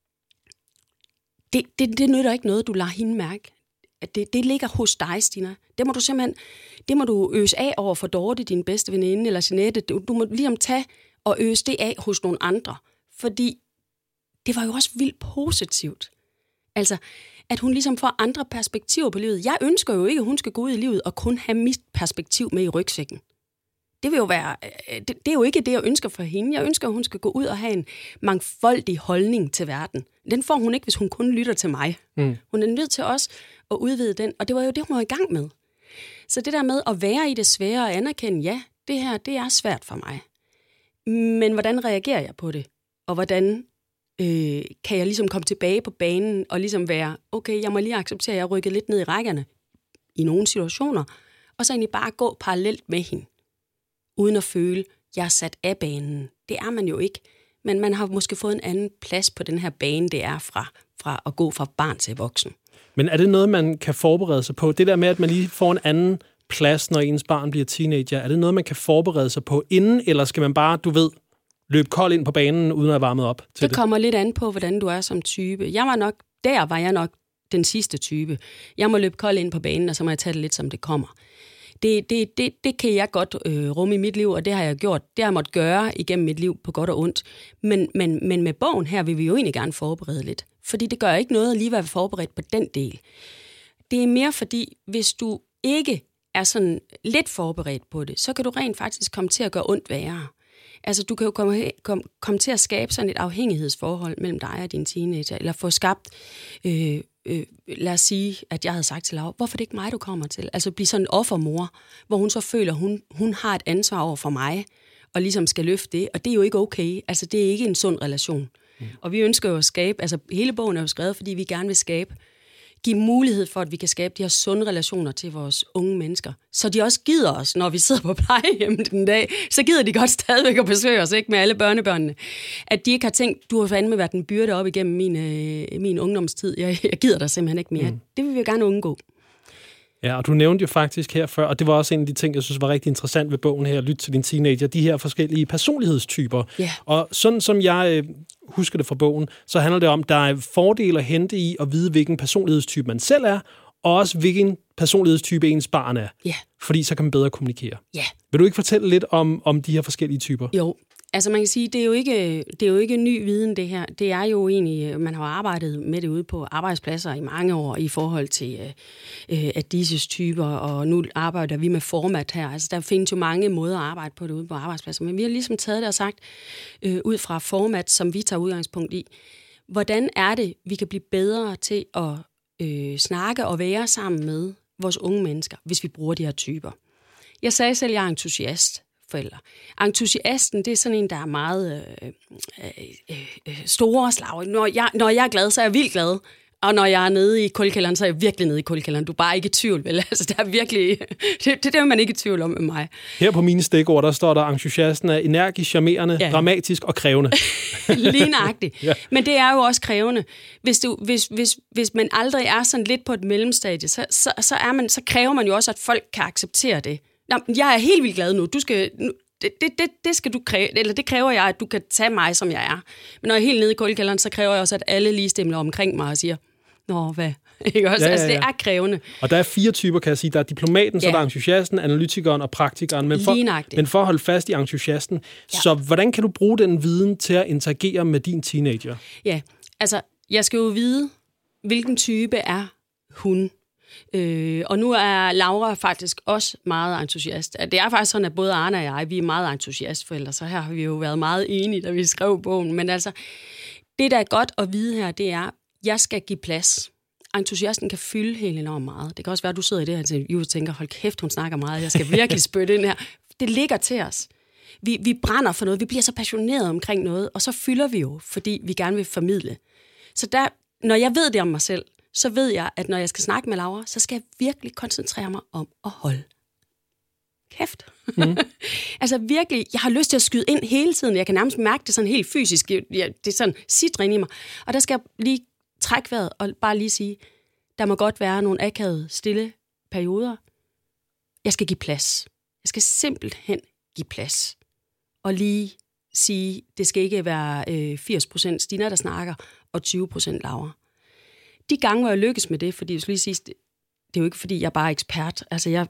det nytter ikke noget, du lader hende mærke. Det ligger hos dig, Stina. Det må du øse af over for Dorte, din bedste veninde, eller Jeanette. Du må ligesom tage og øse det af hos nogle andre. Fordi det var jo også vildt positivt. Altså, at hun ligesom får andre perspektiver på livet. Jeg ønsker jo ikke, at hun skal gå ud i livet og kun have mit perspektiv med i rygsækken. Det vil jo være, det er jo ikke det, jeg ønsker for hende. Jeg ønsker, at hun skal gå ud og have en mangfoldig holdning til verden. Den får hun ikke, hvis hun kun lytter til mig. Hun er nødt til os at udvide den, og det var jo det, hun var i gang med. Så det der med at være i det svære og anerkende, ja, det her, det er svært for mig. Men hvordan reagerer jeg på det? Og hvordan kan jeg ligesom komme tilbage på banen og ligesom være, okay, jeg må lige acceptere, at jeg rykket lidt ned i rækkerne i nogle situationer, og så egentlig bare gå parallelt med hende, uden at føle, at jeg er sat af banen. Det er man jo ikke, men man har måske fået en anden plads på den her bane, det er fra at gå fra barn til voksen. Men er det noget, man kan forberede sig på? Det der med, at man lige får en anden plads, når ens barn bliver teenager, er det noget, man kan forberede sig på inden, eller skal man bare, løbe kold ind på banen, uden at have varmet op til det? Det kommer lidt an på, hvordan du er som type. Var jeg nok den sidste type. Jeg må løbe kold ind på banen, og så må jeg tage det lidt, som det kommer. Det kan jeg godt rumme i mit liv, og det har jeg gjort. Det har jeg måttet gøre igennem mit liv på godt og ondt. Men med bogen her vil vi jo egentlig gerne forberede lidt. Fordi det gør ikke noget at lige være forberedt på den del. Det er mere fordi, hvis du ikke er sådan lidt forberedt på det, så kan du rent faktisk komme til at gøre ondt værre. Altså, du kan jo komme til at skabe sådan et afhængighedsforhold mellem dig og din teenager, eller få skabt, lad os sige, at jeg havde sagt til Laura, hvorfor er det ikke mig, du kommer til? Altså, blive sådan en offermor, hvor hun så føler, hun har et ansvar over for mig, og ligesom skal løfte det, og det er jo ikke okay. Altså, det er ikke en sund relation. Og vi ønsker jo at skabe, altså hele bogen er jo skrevet, fordi vi gerne vil give mulighed for, at vi kan skabe de her sunde relationer til vores unge mennesker. Så de også gider os, når vi sidder på plejehjemmet den dag, så gider de godt stadigvæk at besøge os, ikke, med alle børnebørnene. At de ikke har tænkt, du har fandme været en byrde op igennem min ungdomstid. Jeg gider dig simpelthen ikke mere. Det vil vi jo gerne undgå. Ja, og du nævnte jo faktisk her før, og det var også en af de ting, jeg synes var rigtig interessant ved bogen her, lyt til din teenager, de her forskellige personlighedstyper. Yeah. Og sådan som jeg husker det fra bogen, så handler det om, at der er fordele at hente i at vide, hvilken personlighedstype man selv er, og også hvilken personlighedstype ens barn er. Yeah. Fordi så kan man bedre kommunikere. Yeah. Vil du ikke fortælle lidt om de her forskellige typer? Jo. Altså man kan sige, det er jo ikke ny viden det her. Det er jo egentlig, man har arbejdet med det ude på arbejdspladser i mange år i forhold til Adizes-typer, og nu arbejder vi med format her. Altså der findes jo mange måder at arbejde på det ude på arbejdspladser, men vi har ligesom taget det og sagt, ud fra format, som vi tager udgangspunkt i, hvordan er det, vi kan blive bedre til at snakke og være sammen med vores unge mennesker, hvis vi bruger de her typer. Jeg sagde selv, at jeg er entusiast. Forældre. Entusiasten, det er sådan en, der er meget store slag. Når jeg er glad, så er jeg vildt glad. Og når jeg er nede i kuldekælderen, så er jeg virkelig nede i kuldekælderen. Du er bare ikke i tvivl, vel? Altså, det er virkelig... Det er man ikke i tvivl om med mig. Her på mine stikord, der står der, entusiasten er energisk, charmerende, dramatisk og krævende. Lige nøjagtigt. Ja. Men det er jo også krævende. Hvis man aldrig er sådan lidt på et mellemstadie, så kræver man jo også, at folk kan acceptere det. Nå, jeg er helt vildt glad nu. Det skal du kræve, eller det kræver jeg, at du kan tage mig, som jeg er. Men når jeg er helt nede i kuldekælderen, så kræver jeg også, at alle lige stemmer omkring mig og siger, nå, hvad? Ikke også? Ja. Altså, det er krævende. Og der er 4 typer, kan jeg sige. Der er diplomaten, så der er entusiasten, analytikeren og praktikeren. Men for at holde fast i entusiasten, så hvordan kan du bruge den viden til at interagere med din teenager? Ja, altså, jeg skal jo vide, hvilken type er hun. Og nu er Laura faktisk også meget entusiast. Det er faktisk sådan, at både Arne og jeg, vi er meget entusiastforældre, så her har vi jo været meget enige, da vi skrev bogen. Men altså, det der er godt at vide her, det er, at jeg skal give plads. Entusiasten kan fylde helt enormt meget. Det kan også være, at du sidder i det her interview og tænker, hold kæft, hun snakker meget, jeg skal virkelig spytte ind her. Det ligger til os. Vi brænder for noget, vi bliver så passionerede omkring noget, og så fylder vi jo, fordi vi gerne vil formidle. Så der, når jeg ved det om mig selv, så ved jeg, at når jeg skal snakke med Laura, så skal jeg virkelig koncentrere mig om at holde kæft. Altså virkelig, jeg har lyst til at skyde ind hele tiden. Jeg kan nærmest mærke det sådan helt fysisk. Det er sådan sidder ind i mig. Og der skal jeg lige trække vejret og bare lige sige, der må godt være nogle akavede, stille perioder. Jeg skal give plads. Jeg skal simpelthen give plads. og lige sige, det skal ikke være 80% Stina, der snakker, og 20% Laura. De gange, hvor jeg lykkes med det, fordi jeg skulle lige sige, det er jo ikke, fordi jeg er bare ekspert. Altså, jeg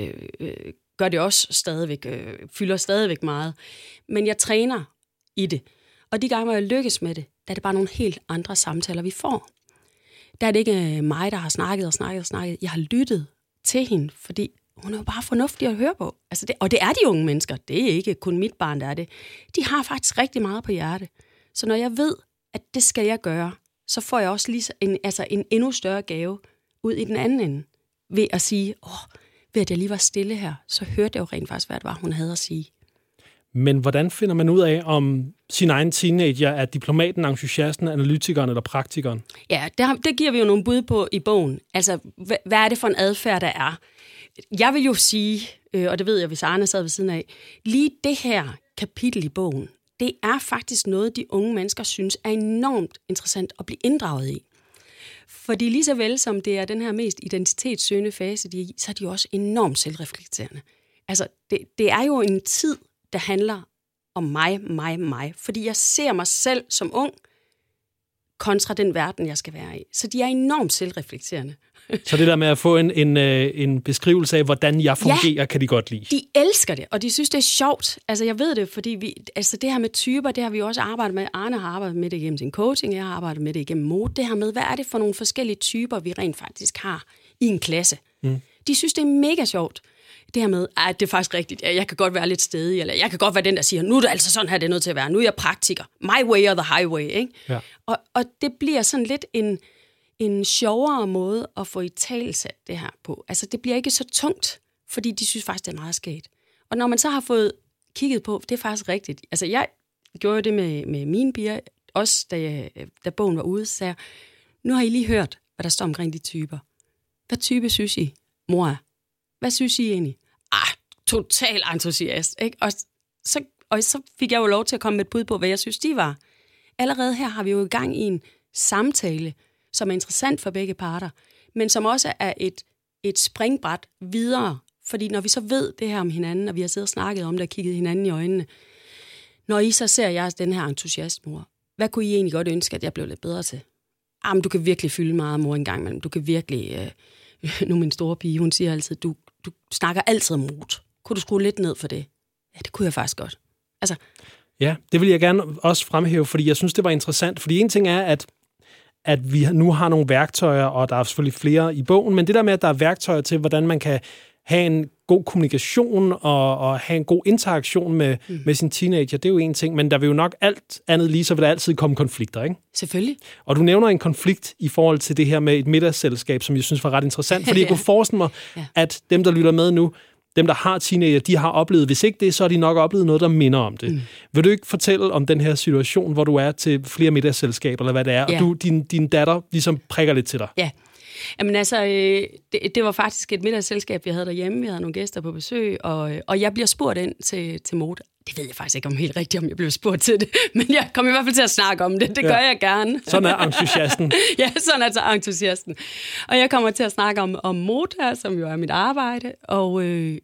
gør det også stadigvæk, fylder stadigvæk meget. Men jeg træner i det. Og de gange, hvor jeg lykkes med det, der er det bare nogle helt andre samtaler, vi får. Der er det ikke mig, der har snakket. Jeg har lyttet til hende, fordi hun er jo bare fornuftig at høre på. Altså og det er de unge mennesker. Det er ikke kun mit barn, der er det. De har faktisk rigtig meget på hjerte. Så når jeg ved, at det skal jeg gøre, så får jeg også lige en endnu større gave ud i den anden ende. Ved at sige, ved at jeg lige var stille her, så hørte jeg jo rent faktisk, hvad det var, hun havde at sige. Men hvordan finder man ud af, om sin egen teenager er diplomaten, entusiasten, analytikeren eller praktikeren? Ja, det giver vi jo nogle bud på i bogen. Altså, hvad er det for en adfærd, der er? Jeg vil jo sige, og det ved jeg, hvis Arne sad ved siden af, lige det her kapitel i bogen, det er faktisk noget, de unge mennesker synes er enormt interessant at blive inddraget i. Fordi lige så vel som det er den her mest identitetssøgende fase, de er i, så er de også enormt selvreflekterende. Altså, det er jo en tid, der handler om mig. Fordi jeg ser mig selv som ung kontra den verden, jeg skal være i. Så de er enormt selvreflekterende. Så det der med at få en beskrivelse af, hvordan jeg fungerer, kan de godt lide? De elsker det, og de synes, det er sjovt. Altså, jeg ved det, fordi det her med typer, det har vi også arbejdet med. Arne har arbejdet med det igennem sin coaching, jeg har arbejdet med det igennem mode. Det her med, hvad er det for nogle forskellige typer, vi rent faktisk har i en klasse. De synes, det er mega sjovt. Det her med, at det er faktisk rigtigt, jeg kan godt være lidt stedig, eller jeg kan godt være den, der siger, nu er det altså sådan her, det er nødt til at være. Nu er jeg praktiker. My way or the highway, ikke? Ja. Og det bliver sådan lidt en sjovere måde at få italesat det her på. Altså, det bliver ikke så tungt, fordi de synes faktisk, det er meget skægt. Og når man så har fået kigget på, det er faktisk rigtigt. Altså, jeg gjorde det med mine piger, også da bogen var ude, så sagde jeg, nu har I lige hørt, hvad der står omkring de typer. Hvad type synes I, mor er? Hvad synes I egentlig? Total entusiast, ikke? Og så fik jeg jo lov til at komme med et bud på, hvad jeg synes, de var. Allerede her har vi jo i gang i en samtale, som er interessant for begge parter, men som også er et springbræt videre. Fordi når vi så ved det her om hinanden, og vi har siddet og snakket om det og kigget hinanden i øjnene, når I så ser jeg den her entusiastmor, hvad kunne I egentlig godt ønske, at jeg blev lidt bedre til? Men du kan virkelig fylde meget, mor, en gang imellem. Du kan virkelig... Nu min store pige, hun siger altid, du snakker altid om mod. Kunne du skrue lidt ned for det? Ja, det kunne jeg faktisk godt. Altså. Ja, det vil jeg gerne også fremhæve, fordi jeg synes, det var interessant. Fordi en ting er, at vi nu har nogle værktøjer, og der er selvfølgelig flere i bogen, men det der med, at der er værktøjer til, hvordan man kan have en god kommunikation og have en god interaktion med sin teenager, det er jo en ting, men der vil jo nok alt andet lige, så vil der altid komme konflikter, ikke? Selvfølgelig. Og du nævner en konflikt i forhold til det her med et middagsselskab, som jeg synes var ret interessant, fordi jeg kunne forestille mig, at dem, der lytter med nu, dem, der har teenager, de har oplevet, hvis ikke det, så har de nok oplevet noget, der minder om det. Vil du ikke fortælle om den her situation, hvor du er til flere middagsselskaber, eller hvad det er, og din datter ligesom prikker lidt til dig? Ja. Jamen altså, det var faktisk et middagsselskab, vi havde derhjemme. Vi havde nogle gæster på besøg, og jeg bliver spurgt ind til mode. Det ved jeg faktisk ikke om helt rigtigt, om jeg blev spurgt til det, men jeg kommer i hvert fald til at snakke om det. Det gør jeg gerne. Sådan er entusiasten. Ja, sådan er altså entusiasten. Og jeg kommer til at snakke om mode her, som jo er mit arbejde, og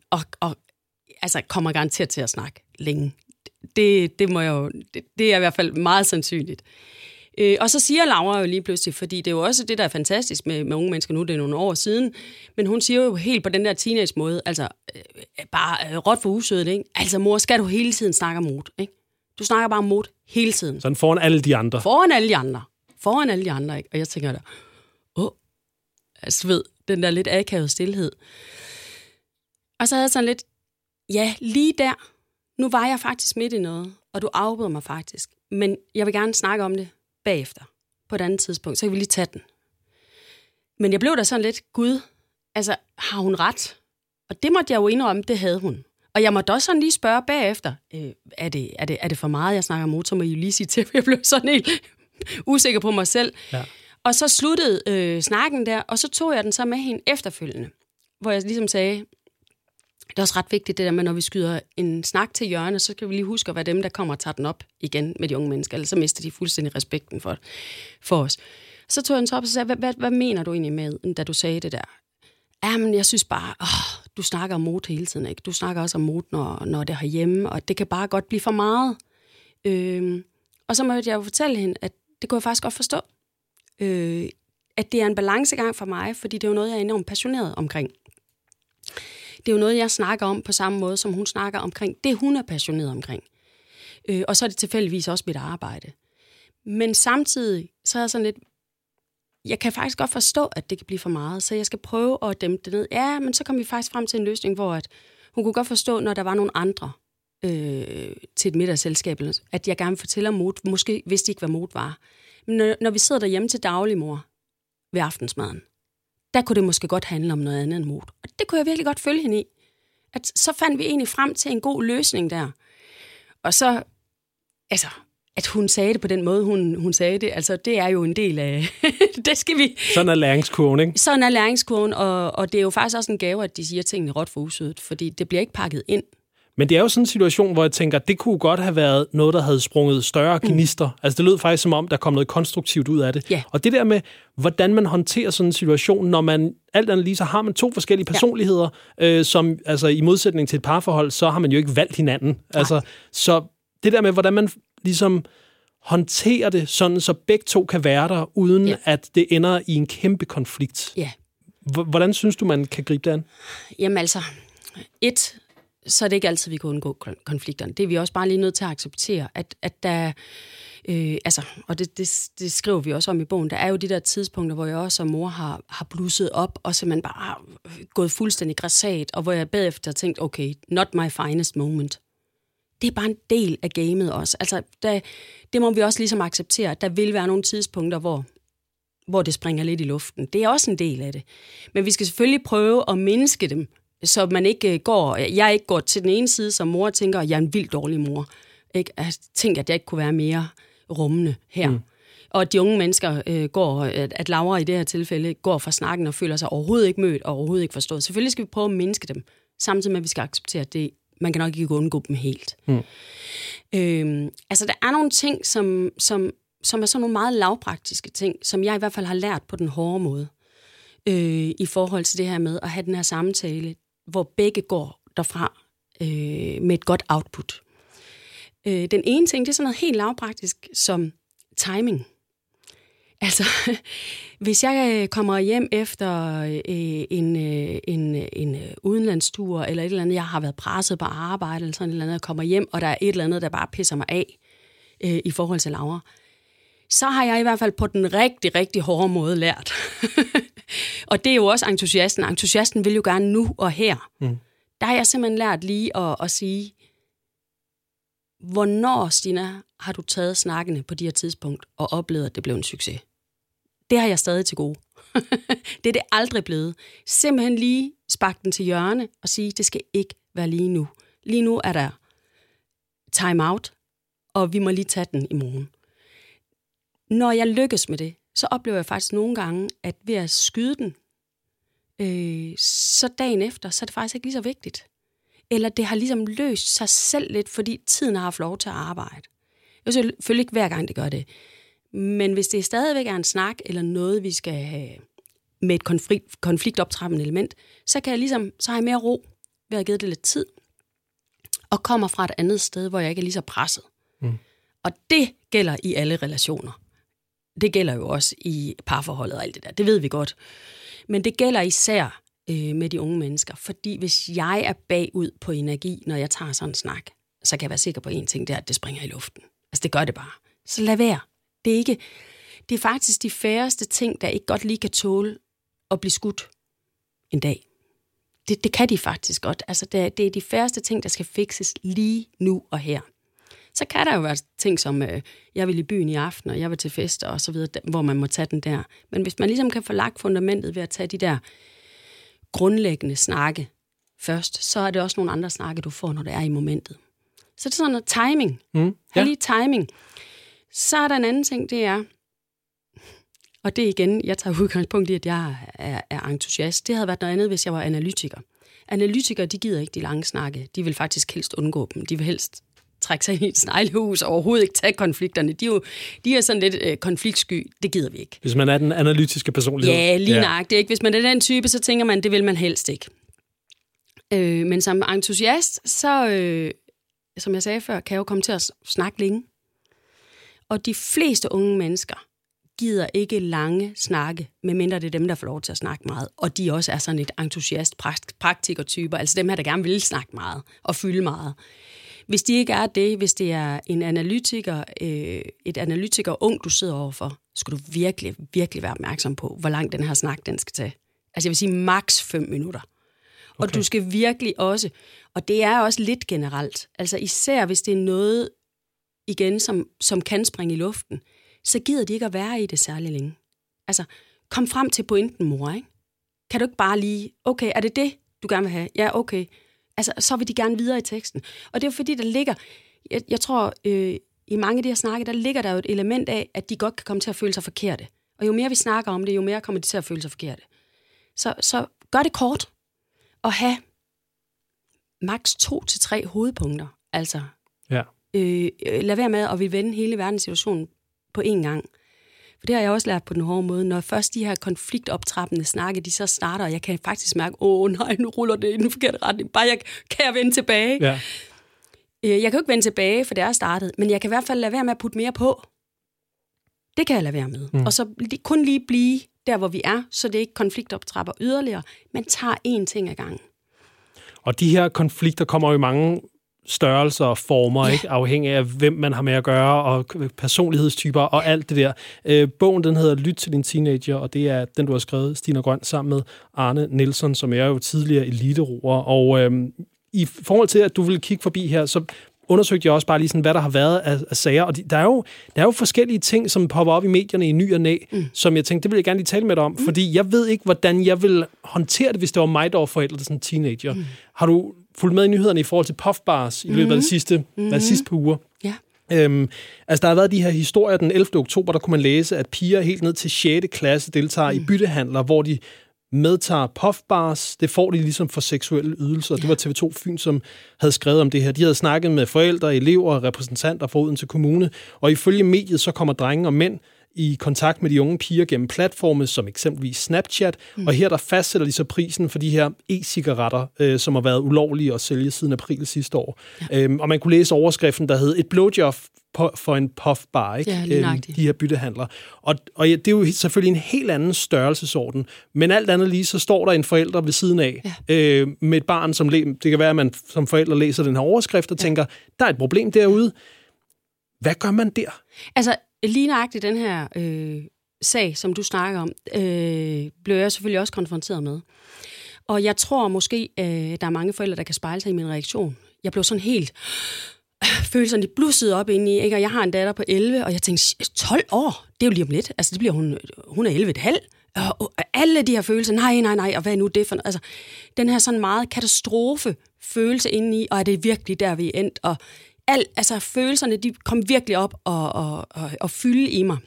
altså kommer garanteret til at snakke længe. Det er i hvert fald meget sandsynligt. Og så siger Laura jo lige pludselig, fordi det er jo også det, der er fantastisk med unge mennesker nu, det er nogle år siden, men hun siger jo helt på den der teenage-måde, altså bare råt for usødet, ikke? Altså mor, skal du hele tiden snakke om mod, ikke? Du snakker bare om mod hele tiden. Sådan foran alle de andre. Foran alle de andre, ikke? Og jeg tænker der, altså ved, den der lidt akavede stilhed. Og så havde jeg sådan lidt, ja, lige der, nu var jeg faktisk midt i noget, og du afbryder mig faktisk, men jeg vil gerne snakke om det bagefter, på et andet tidspunkt, så kan vi lige tage den. Men jeg blev da sådan lidt, gud, altså, har hun ret? Og det måtte jeg jo indrømme, det havde hun. Og jeg måtte også sådan lige spørge bagefter, er det for meget, jeg snakker om, så må I jo lige sige til, for jeg blev sådan helt usikker på mig selv. Ja. Og så sluttede snakken der, og så tog jeg den så med hende efterfølgende, hvor jeg ligesom sagde, det er også ret vigtigt det der med, når vi skyder en snak til hjørne, så skal vi lige huske at være dem, der kommer og tager den op igen med de unge mennesker, ellers så mister de fuldstændig respekten for os. Så tog jeg den så op og sagde, hvad mener du egentlig med, da du sagde det der? Jamen, jeg synes bare, du snakker om mod hele tiden, ikke? Du snakker også om mod, når det er herhjemme, og det kan bare godt blive for meget. Og så måtte jeg jo fortælle hende, at det kunne jeg faktisk godt forstå. At det er en balancegang for mig, fordi det er jo noget, jeg er enormt passioneret omkring. Det er jo noget, jeg snakker om på samme måde, som hun snakker omkring det, hun er passioneret omkring. Og så er det tilfældigvis også mit arbejde. Men samtidig, så er jeg sådan lidt, jeg kan faktisk godt forstå, at det kan blive for meget, så jeg skal prøve at dæmpe det ned. Ja, men så kom vi faktisk frem til en løsning, hvor at hun kunne godt forstå, når der var nogle andre til et middagsselskab, at jeg gerne fortæller mod, måske hvis det ikke var modvarer. Men når vi sidder derhjemme til daglig, mor, ved aftensmaden, der kunne det måske godt handle om noget andet end mod. Og det kunne jeg virkelig godt følge hende i. At så fandt vi egentlig frem til en god løsning der. Og så, altså, at hun sagde det på den måde, hun sagde det, altså det er jo en del af, det skal vi... Sådan er læringskurven, ikke? Sådan er læringskurven, og det er jo faktisk også en gave, at de siger tingene råt for usødet, fordi det bliver ikke pakket ind. Men det er jo sådan en situation, hvor jeg tænker, det kunne godt have været noget, der havde sprunget større gnister. Altså det lød faktisk som om, der kom noget konstruktivt ud af det. Ja. Og det der med, hvordan man håndterer sådan en situation, når man alt andet lige, så har man 2 forskellige personligheder, som altså i modsætning til et parforhold, så har man jo ikke valgt hinanden. Altså, så det der med, hvordan man ligesom håndterer det, sådan så begge 2 kan være der, uden at det ender i en kæmpe konflikt. Ja. Hvordan synes du, man kan gribe det an? Jamen altså, så er det ikke altid, vi kan undgå konflikterne. Det er vi også bare lige nødt til at acceptere, at der, og det skriver vi også om i bogen, der er jo de der tidspunkter, hvor jeg også som mor har blusset op, og simpelthen bare gået fuldstændig grassat, og hvor jeg bagefter har tænkt, okay, not my finest moment. Det er bare en del af gamet også. Altså, det må vi også ligesom acceptere, at der vil være nogle tidspunkter, hvor det springer lidt i luften. Det er også en del af det. Men vi skal selvfølgelig prøve at mindske dem, så man ikke jeg ikke går til den ene side som mor og tænker, at jeg er en vildt dårlig mor. Ikke? Jeg tænker, at jeg ikke kunne være mere rummende her. Og at de unge mennesker går, at Laura i det her tilfælde går fra snakken og føler sig overhovedet ikke mødt og overhovedet ikke forstået. Selvfølgelig skal vi prøve at mindske dem, samtidig med, at vi skal acceptere, at man kan nok ikke undgå dem helt. Altså, der er nogle ting, som er sådan nogle meget lavpraktiske ting, som jeg i hvert fald har lært på den hårde måde, i forhold til det her med at have den her samtale, hvor begge går derfra med et godt output. Den ene ting, det er sådan noget helt lavpraktisk som timing. Altså, hvis jeg kommer hjem efter en udenlandstur, eller et eller andet, jeg har været presset på arbejde, eller sådan et eller andet, jeg kommer hjem, og der er et eller andet, der bare pisser mig af i forhold til Laura, så har jeg i hvert fald på den rigtig, rigtig hårde måde lært. Og det er jo også entusiasten. Entusiasten vil jo gerne nu og her. Der har jeg simpelthen lært lige at sige, hvornår, Stina, har du taget snakkene på de her tidspunkt og oplevet, at det blev en succes? Det har jeg stadig til gode. Det er det aldrig blevet. Simpelthen lige sparke den til hjørne og sige, det skal ikke være lige nu. Lige nu er der time out, og vi må lige tage den i morgen. Når jeg lykkes med det, så oplever jeg faktisk nogle gange, at ved at skyde den, så dagen efter, så er det faktisk ikke lige så vigtigt. Eller det har ligesom løst sig selv lidt, fordi tiden har haft lov til at arbejde. Jeg vil selvfølgelig ikke hver gang, det gør det. Men hvis det stadigvæk er en snak, eller noget, vi skal have med et konfliktoptrappende element, så har jeg mere ro ved at have givet det lidt tid, og kommer fra et andet sted, hvor jeg ikke er lige så presset. Og det gælder i alle relationer. Det gælder jo også i parforholdet og alt det der. Det ved vi godt. Men det gælder især med de unge mennesker. Fordi hvis jeg er bagud på energi, når jeg tager sådan en snak, så kan jeg være sikker på en ting, det er, at det springer i luften. Altså, det gør det bare. Så lad være. Det er faktisk de færreste ting, der ikke godt lige kan tåle at blive skudt en dag. Det kan de faktisk godt. Altså, det er de færreste ting, der skal fikses lige nu og her. Så kan der jo være ting som, jeg vil i byen i aften, og jeg vil til fester og så videre, hvor man må tage den der. Men hvis man ligesom kan få lagt fundamentet ved at tage de der grundlæggende snakke først, så er det også nogle andre snakke, du får, når det er i momentet. Så det er sådan noget timing. Lige timing. Så er der en anden ting, det er, og det igen, jeg tager udgangspunkt i, at jeg er entusiast. Det havde været noget andet, hvis jeg var analytiker. Analytikere, de gider ikke de lange snakke. De vil faktisk helst undgå dem. De vil helst trække sig ind i et sneglehus og overhovedet ikke tage konflikterne. De er sådan lidt konfliktsky. Det gider vi ikke. Hvis man er den analytiske personlighed. Ja, lige nøjagtigt. Ikke? Hvis man er den type, så tænker man, det vil man helst ikke. Men som entusiast, så, som jeg sagde før, kan jeg jo komme til at snakke længe. Og de fleste unge mennesker gider ikke lange snakke, medmindre det er dem, der får lov til at snakke meget. Og de også er sådan et entusiast praktikertyper, altså dem her, der gerne vil snakke meget og fylde meget. Hvis de ikke er det, hvis det er en analytiker, et analytiker ung, du sidder overfor, skal du virkelig, virkelig være opmærksom på, hvor lang den her snak, den skal tage. Altså jeg vil sige maks 5 minutter. Okay. Og du skal virkelig også, og det er også lidt generelt, altså især hvis det er noget, igen, som kan springe i luften, så gider de ikke at være i det særlig længe. Altså, kom frem til pointen, mor, ikke? Kan du ikke bare lige, okay, er det det, du gerne vil have? Ja, okay. Altså, så vil de gerne videre i teksten. Og det er jo fordi, der ligger, jeg tror, i mange af de her snakke, der ligger der jo et element af, at de godt kan komme til at føle sig forkerte. Og jo mere vi snakker om det, jo mere kommer de til at føle sig forkerte. Så gør det kort, og have maks 2 til 3 hovedpunkter. Altså, ja. Lad være med at vi vende hele verdenssituationen på én gang. For det har jeg også lært på den hårde måde. Når først de her konfliktoptrappende snakke, de så starter, og jeg kan faktisk mærke, nej, nu ruller det i den forkerte retning. Bare kan jeg vende tilbage? Ja. Jeg kan jo ikke vende tilbage, for det er startet, men jeg kan i hvert fald lade være med at putte mere på. Det kan jeg lade være med. Og så kun lige blive der, hvor vi er, så det ikke konfliktoptrapper yderligere, men tager én ting ad gangen. Og de her konflikter kommer jo i mange størrelser og former, ikke? Afhængig af, hvem man har med at gøre, og personlighedstyper og alt det der. Bogen, den hedder Lyt til din teenager, og det er den, du har skrevet, Stina Grøn, sammen med Arne Nielsen, som er jo tidligere eliteroer. Og i forhold til, at du vil kigge forbi her, så undersøgte jeg også bare lige sådan, hvad der har været af sager. Og der er jo forskellige ting, som popper op i medierne i ny og næ, som jeg tænkte, det vil jeg gerne lige tale med dig om, fordi jeg ved ikke, hvordan jeg vil håndtere det, hvis det var mig, der var forældre til sådan en teenager. Har du fulgt med i nyhederne i forhold til puffbars i løbet af de sidste par uger? Ja. Altså, der har været de her historier den 11. oktober, der kunne man læse, at piger helt ned til 6. klasse deltager i byttehandler, hvor de medtager puffbars. Det får de ligesom for seksuelle ydelser. Det var TV2 Fyn, som havde skrevet om det her. De havde snakket med forældre, elever og repræsentanter fra Odense Kommune, og ifølge mediet så kommer drenge og mænd i kontakt med de unge piger gennem platforme som eksempelvis Snapchat, og her der fastsætter de så prisen for de her e-cigaretter, som har været ulovlige at sælge siden april sidste år. Ja. Og man kunne læse overskriften, der hed et blowjob for en puffbar, ikke? Ja, de her byttehandler. Og det er jo selvfølgelig en helt anden størrelsesorden, men alt andet lige, så står der en forælder ved siden af, med et barn, som det kan være, at man som forælder læser den her overskrift og tænker, der er et problem derude. Hvad gør man der? Altså, lige nøjagtigt den her sag, som du snakker om, blev jeg selvfølgelig også konfronteret med. Og jeg tror måske, der er mange forældre, der kan spejle sig i min reaktion. Jeg blev sådan helt følelserne blussede op indeni, ikke? Og jeg har en datter på 11, og jeg tænkte, 12 år, det er jo lige om lidt. Altså, det bliver hun er 11,5. Og alle de her følelser, nej, og hvad er nu det for noget? Altså, den her sådan meget katastrofe-følelse indeni, og er det virkelig der, vi er endt? Og altså, følelserne, de kom virkelig op og fylde i mig.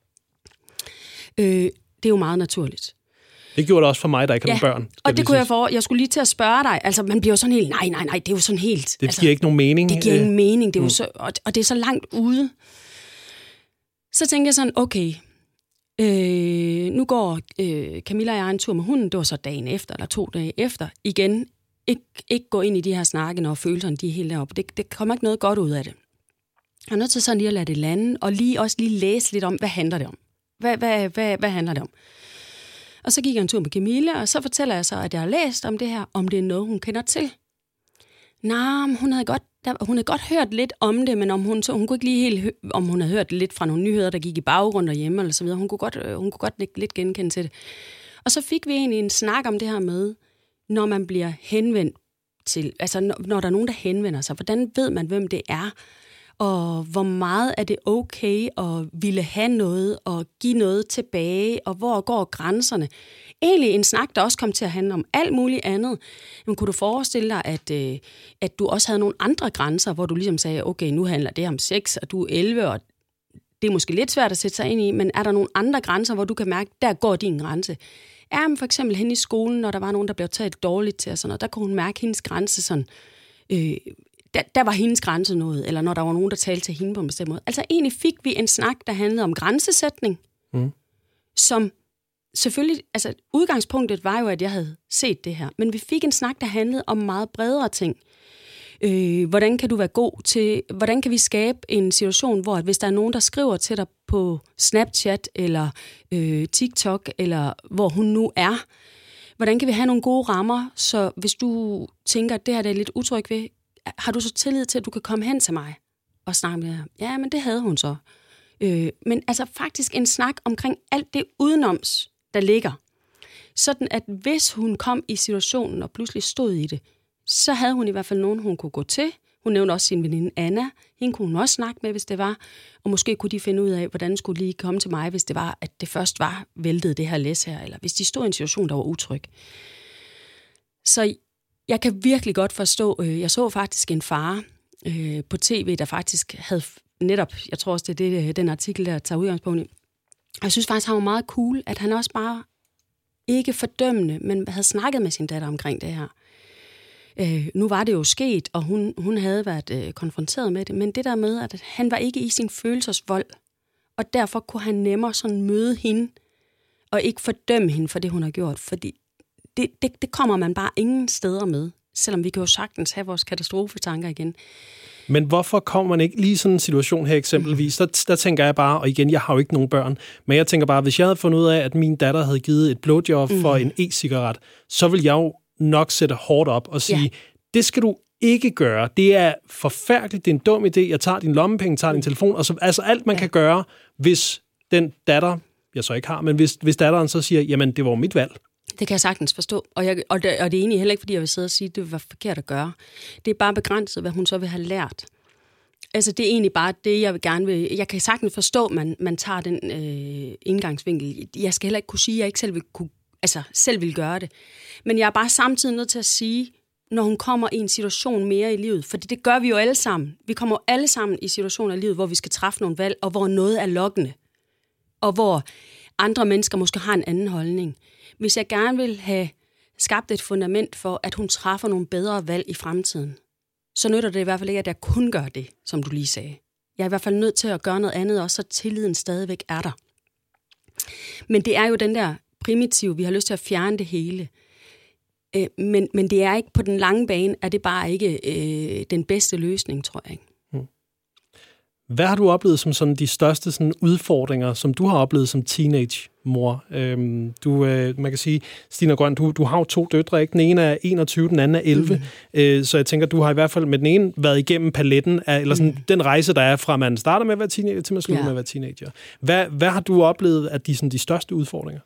Det er jo meget naturligt. Det gjorde det også for mig, der ikke har børn. Og det kunne jeg skulle lige til at spørge dig. Altså, man bliver jo sådan helt, nej, det er jo sådan helt. Det giver ikke nogen mening. Det giver ingen mening. Det er jo så, og det er så langt ude. Så tænkte jeg sådan, okay, nu går Camilla og jeg en tur med hunden. Det var så dagen efter, eller 2 dage efter. Igen, ikke gå ind i de her snakke, når følelserne de er helt deroppe. Det kommer ikke noget godt ud af det. Jeg er nødt til sådan lige at lade det lande, og også lige læse lidt om, hvad handler det om? Hvad handler det om? Og så gik jeg en tur med Camilla, og så fortæller jeg så, at jeg har læst om det her, om det er noget, hun kender til. Hun havde godt hørt lidt om det, men hun kunne ikke lige helt om hun havde hørt lidt fra nogle nyheder, der gik i baggrund derhjemme, eller så videre. Hun kunne godt lidt genkende til det. Og så fik vi egentlig en snak om det her med, når man bliver henvendt til, altså når der er nogen, der henvender sig, hvordan ved man, hvem det er, og hvor meget er det okay at ville have noget og give noget tilbage, og hvor går grænserne? Egentlig en snak, der også kom til at handle om alt muligt andet. Men kunne du forestille dig, at du også havde nogle andre grænser, hvor du ligesom sagde, okay, nu handler det om sex, og du er 11, og det er måske lidt svært at sætte sig ind i, men er der nogle andre grænser, hvor du kan mærke, der går din grænse? Er man for eksempel hen i skolen, når der var nogen, der blev taget dårligt til, og sådan noget, der kunne hun mærke hendes grænse sådan, der var hendes grænse noget, eller når der var nogen, der talte til hende på en bestemt måde. Altså egentlig fik vi en snak, der handlede om grænsesætning, som selvfølgelig, altså udgangspunktet var jo, at jeg havde set det her, men vi fik en snak, der handlede om meget bredere ting. Hvordan kan du være god til, hvordan kan vi skabe en situation, hvor hvis der er nogen, der skriver til dig på Snapchat eller TikTok, eller hvor hun nu er, hvordan kan vi have nogle gode rammer, så hvis du tænker, at det her er lidt utryg ved, har du så tillid til, at du kan komme hen til mig og snakke med jer? Ja, men det havde hun så. Men altså faktisk en snak omkring alt det udenoms, der ligger. Sådan at hvis hun kom i situationen og pludselig stod i det, så havde hun i hvert fald nogen, hun kunne gå til. Hun nævnte også sin veninde Anna. Hende kunne hun også snakke med, hvis det var. Og måske kunne de finde ud af, hvordan skulle lige komme til mig, hvis det var, at det først var væltet det her læs her, eller hvis de stod i en situation, der var utryg. Så jeg kan virkelig godt forstå, jeg så faktisk en far på tv, der faktisk havde netop, jeg tror også, det er den artikel, der tager udgangspunkt i. Jeg synes faktisk, han var meget cool, at han også bare ikke fordømmende, men havde snakket med sin datter omkring det her. Nu var det jo sket, og hun havde været konfronteret med det, men det der med, at han var ikke i sin følelsesvold, og derfor kunne han nemmere sådan møde hende, og ikke fordømme hende for det, hun har gjort, fordi det kommer man bare ingen steder med, selvom vi kan jo sagtens have vores katastrofetanker igen. Men hvorfor kommer man ikke lige sådan en situation her eksempelvis? Der tænker jeg bare, og igen, jeg har jo ikke nogen børn, men jeg tænker bare, hvis jeg havde fundet ud af, at min datter havde givet et blowjob for en e-cigaret, så vil jeg jo nok sætte hårdt op og sige, det skal du ikke gøre. Det er forfærdeligt, det er en dum idé. Jeg tager din lommepenge, tager din telefon, og så, altså alt man kan gøre, hvis den datter, jeg så ikke har, men hvis datteren så siger, jamen det var mit valg. Det kan jeg sagtens forstå, og det er egentlig heller ikke, fordi jeg vil sidde og sige, at det var forkert at gøre. Det er bare begrænset, hvad hun så vil have lært. Altså det er egentlig bare det, jeg vil gerne vil. Jeg kan sagtens forstå, at man tager den indgangsvinkel. Jeg skal heller ikke kunne sige, at jeg ikke selv vil gøre det. Men jeg er bare samtidig nødt til at sige, når hun kommer i en situation mere i livet, fordi det gør vi jo alle sammen. Vi kommer alle sammen i situationer i livet, hvor vi skal træffe nogle valg, og hvor noget er lokkende, og hvor andre mennesker måske har en anden holdning. Hvis jeg gerne vil have skabt et fundament for, at hun træffer nogle bedre valg i fremtiden, så nytter det i hvert fald ikke, at jeg kun gør det, som du lige sagde. Jeg er i hvert fald nødt til at gøre noget andet, også så tilliden stadigvæk er der. Men det er jo den der primitive, vi har lyst til at fjerne det hele. Men det er ikke på den lange bane, er det bare ikke den bedste løsning, tror jeg ikke. Hvad har du oplevet som sådan de største sådan udfordringer, som du har oplevet som teenage-mor? Man kan sige, Stine Grøn, du har jo 2 døtre, ikke? Den ene er 21, den anden er 11. Så jeg tænker, du har i hvert fald med den ene været igennem paletten, eller sådan den rejse, der er fra man starter med at være teenager, til man slutter med at være teenager. Hvad har du oplevet af de største udfordringer?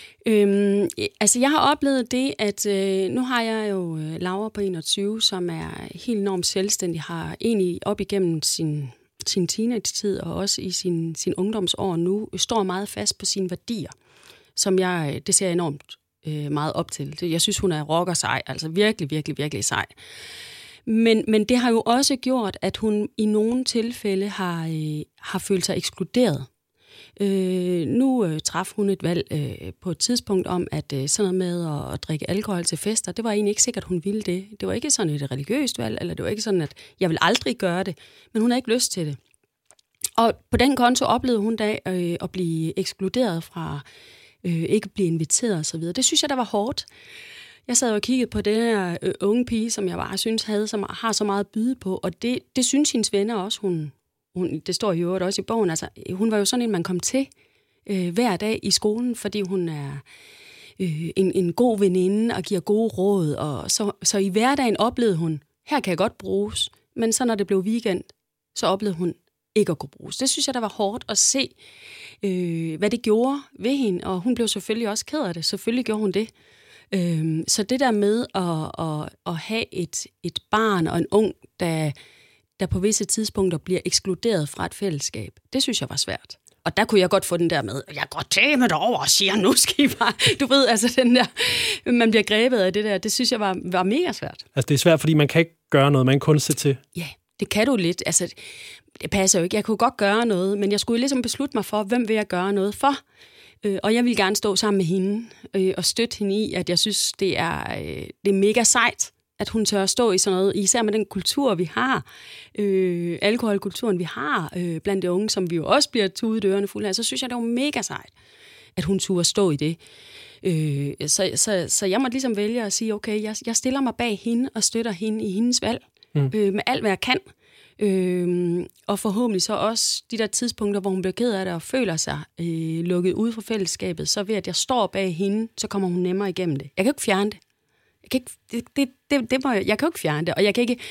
Altså jeg har oplevet det, at nu har jeg jo Laura på 21, som er helt enormt selvstændig, har egentlig op igennem sin teenage-tid og også i sin ungdomsår nu står meget fast på sine værdier, som det ser jeg enormt meget op til. Jeg synes, hun er rocker sej, altså virkelig, virkelig, virkelig sej. Men det har jo også gjort, at hun i nogle tilfælde har følt sig ekskluderet. Nu traf hun et valg på et tidspunkt om, at sådan noget med at drikke alkohol til fester, det var egentlig ikke sikkert, hun ville det. Det var ikke sådan et religiøst valg, eller det var ikke sådan, at jeg vil aldrig gøre det, men hun havde ikke lyst til det. Og på den konto oplevede hun da at blive ekskluderet fra, ikke blive inviteret og så videre. Det synes jeg, der var hårdt. Jeg sad og kiggede på den her unge pige, som jeg bare synes har så meget at byde på, og det synes hendes venner også, det står jo også i bogen, altså hun var jo sådan en, man kom til hver dag i skolen, fordi hun er en god veninde og giver gode råd, og så i hverdagen oplevede hun, her kan jeg godt bruges, men så når det blev weekend, så oplevede hun ikke at kunne bruges. Det synes jeg, der var hårdt at se, hvad det gjorde ved hende, og hun blev selvfølgelig også ked af det, selvfølgelig gjorde hun det. Så det der med at have et barn og en ung, der på visse tidspunkter bliver ekskluderet fra et fællesskab, det synes jeg var svært. Og der kunne jeg godt få den der med, jeg går tæmmet over og siger, nu skal I bare... Du ved, altså den der, man bliver grebet af det der, det synes jeg var mega svært. Altså det er svært, fordi man kan ikke gøre noget, man kun se til. Ja, det kan du lidt. Altså, det passer jo ikke. Jeg kunne godt gøre noget, men jeg skulle ligesom beslutte mig for, hvem vil jeg gøre noget for? Og jeg vil gerne stå sammen med hende og støtte hende i, at jeg synes, det er mega sejt, at hun tør at stå i sådan noget, især med den kultur, vi har, alkoholkulturen, vi har blandt de unge, som vi jo også bliver tudet ørerne fulde af, så synes jeg, det var mega sejt. at hun turde stå i det. Så jeg måtte ligesom vælge at sige, okay, jeg stiller mig bag hende og støtter hende i hendes valg, med alt, hvad jeg kan. Og forhåbentlig så også de der tidspunkter, hvor hun bliver ked af det og føler sig lukket ud fra fællesskabet, så ved at jeg står bag hende, så kommer hun nemmere igennem det. Jeg kan jo ikke fjerne det. Jeg kan jo ikke fjerne det, og jeg kan ikke